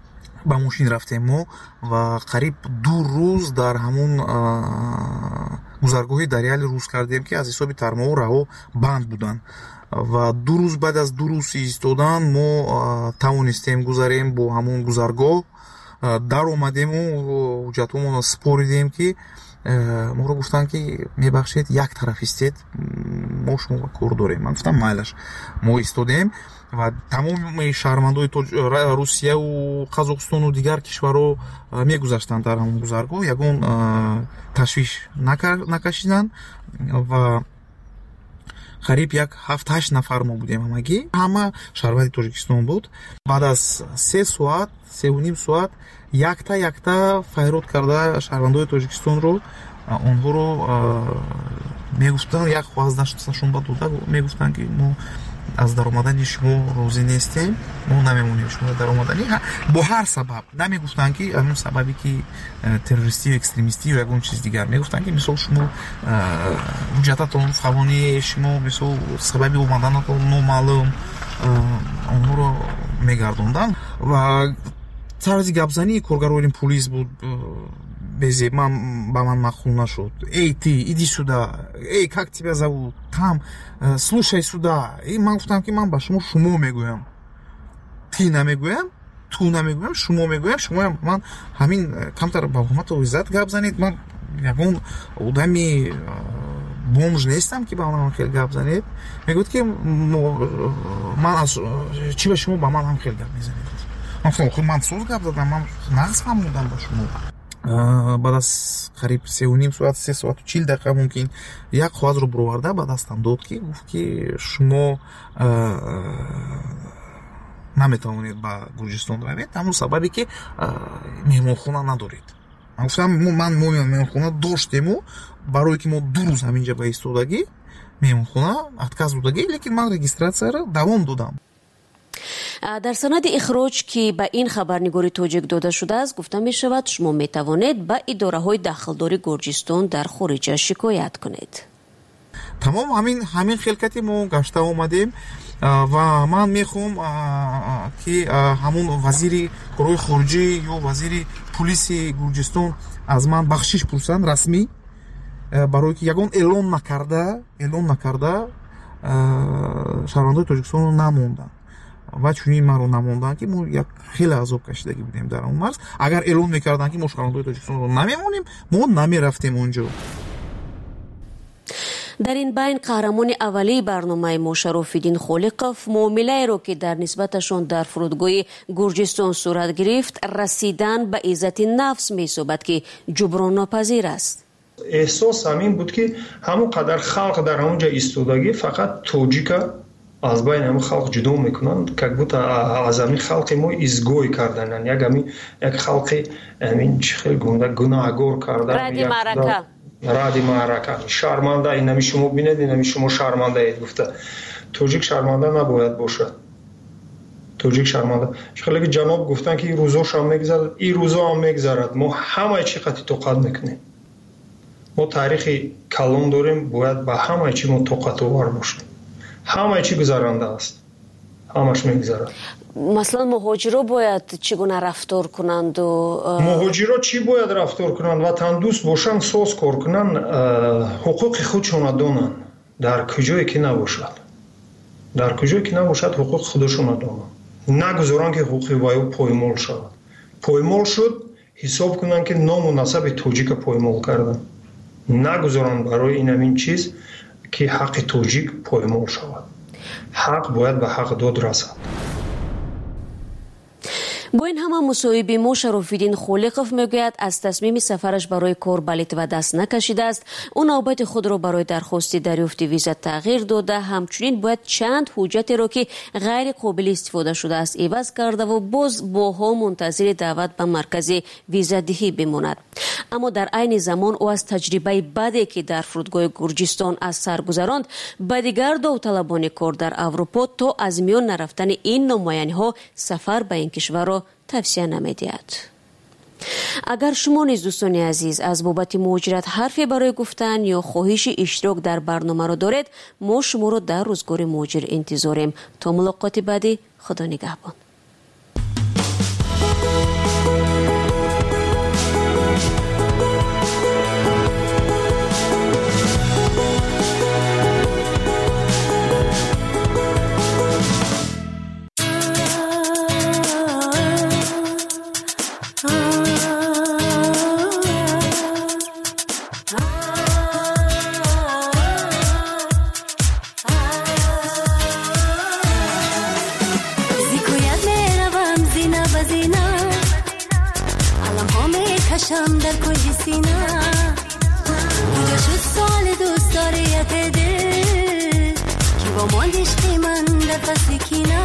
ба мошин рафтем мо ва қариб 2 рӯз дар ҳамун гузаргоҳи даряли рӯз кардем ки аз ҳисоби тармоҳу раҳо банд буданд ва 2 рӯз баъд аз 2 рӯз истодан мо тавонистем гузарем бо ҳамун гузаргоҳ дар омадему ҳуҷҷатҳоамонро споридем ки моро гуфтанд ки мебахшед як тарафистед мо шумо кор дорем. Ман гуфтам майлаш. Мо истодем ва тамоми шаҳрвандои Русияу Қазоқистону дигар кишварҳо мегузаштанд дар ҳамон гузаргоҳ, ягон ташвиш накашиданд ва қариб як 7-8 нафар мо будем ҳамагӣ. Ҳама шаҳрванди Тоҷикистон буд. Баъд аз 3 соат, 3.5 соат якта файрод карда шаҳрвандои Тоҷикистонро онҳоро мегуфтанд, як ҳвазнашонба дода мегуфтанд ки мо аз даромадани шумо розӣ нестем, мо намемонем шумо даромадани бо ҳар сабаб. Намегуфтанд ки ҳамин сабаби ки террористӣ ё экстремистӣ ё ягон чиз дигар. Мегуфтанд ки мисол шумо ҳуҷҷататон фалони, шумо мисол сабаби омаданатон номаълум, онҳоро мегардонданд ва тарзи гапзании коргарони полис буд безеб. Ба ман махул нашуд. Эй ты, иди сюда. Эй, как тебя зовут? Там, слушай сюда. И ман гуфтам ки ман ба шумо мегӯям. Ти намегӯям, ту намегӯям, шумо мегӯям. Шумо ман ҳамин камтар ба ҳурмату иззат гап занед. Ман ягон одами бомж нестам ки ба ман хел гап занед. Мегӯяд ки ман аз чӣ ба шумо ба ман ҳам хел гап мезанед. Ман соз гап дадам, ман нағз фаҳмудам ба шумо. Баъд аз қариб 3.5 соат, 3 соату 40 дақиқа мумкин як қоғазро буроварда ба дастам дод ки гуфт ки шумо наметавонед ба Гурҷистон равед, ҳамун сабаби ки меҳмонхона надоред. Ман гуфтам ман меҳмонхона доштему, барое ки мо 2 рӯз ҳаминҷа ба истодагӣ меҳмонхона отказ додагӣ, лекин ман регистратсияро давом додам. дар санади ихроҷ ки ба ин хабарнигори тоҷик дода шудааст гуфта мешавад шумо метавонед ба идораҳои дахлдори Гурҷистон дар хориҷа шикоят кунед. Тамом ҳамин хелкати мо гашта омадем ва ман мехоҳам ки ҳамун вазири корҳои хориҷӣ ё вазири пулиси Гурҷистон аз ман бахшиш пурсанд расмӣ, барое ки ягон эълон накарда шаҳрвандои Тоҷикистонро намонданд ва чунин маро намонданд ки мо як хеле азоб кашидагӣ будем дар он марз. Агар эълон мекарданд ки мо шаҳрвандои Тоҷикистонро намемонем, мо намерафтем онҷо. дар ин байн қаҳрамони аввалии барномаи мо Шарофиддин Холиқов муомилаеро ки дар нисбаташон дар фурудгоҳи Гурҷистон сурат гирифт расидан ба иззати нафс месобад ки ҷуброннопазир аст. эҳсос ҳамин буд ки ҳамон қадар халқ дар ҳамонҷа истодагӣ фақат тоҷика аз байни ҳамин халқ ҷудо мекунанд, как будто аз ҳамин халқи мо изгой кардананд, як халқи ҳамин чӣ хел гунда гунаҳгор кардан, ради маърака, шарманда. инами шумо бинед, инами шумо шармандаед гуфта. тоҷик шарманда набояд бошад. тоҷик шарманда. шахалаки ҷаноб гуфтанд ки ин рӯзошам мегзарад, ин рӯзо ҳам мегзарад. мо ҳамаи чӣ қадри тоқат мекунем. мо таърихи калон дорем, бояд ба ҳамаи чӣ мо тоқатовар бошем. ҳамаи чӣ гузаранда аст, ҳамаш мегзарад. маслан муҳоҷиро бояд чӣ гуна рафтор кунанду муҳоҷиро чӣ бояд рафтор кунанд? ватандӯст бошанд, соз кор кунанд, ҳуқуқи худшона донанд. дар куҷое ки набошад, дар куҷое ки набошад ҳуқуқи худшона донанд. нагузоранд ки ҳуқуқи ваё поймол шавад. поймол шуд, ҳисоб кунанд ки ному насаби тоҷика поймол карданд. нагузоранд барои ин ҳамин чиз ки ҳаққи тоҷик поймол шавад. ҳақ бояд ба ҳақдод расад. бо ин ҳама мусоҳиби мо Шарофиддин Холиқов мегӯяд аз тасмими сафараш барои кор ба Литва даст накашидааст. ӯ навбати худро барои дархости дарёфти виза тағйир дода, ҳамчунин бояд чанд ҳуҷҷатеро ки ғайриқобили истифода шудааст иваз карда ва боз боҳо мунтазири даъват ба маркази визадиҳӣ бимонад. аммо дар айни замон ӯ аз таҷрибаи баде ки дар фурудгоҳи Гурҷистон аз сар гузаронд ба дигар довталабони кор дар Аврупо то аз миён нарафтани ин номояниҳо сафар ба ин кишварро тавсия намедиҳад. агар шумо низ дӯстони азиз аз бобати муҳоҷират ҳарфе барои гуфтан ё хоҳиши иштирок дар барномаро доред, мо шуморо дар рӯзгори муҳоҷир интизорем. то мулоқоти баъдӣ, худо нигаҳбон. باشم در کنج سینه کجا شد سال دوست داریت دل کی با ماند عشق من نفس کینه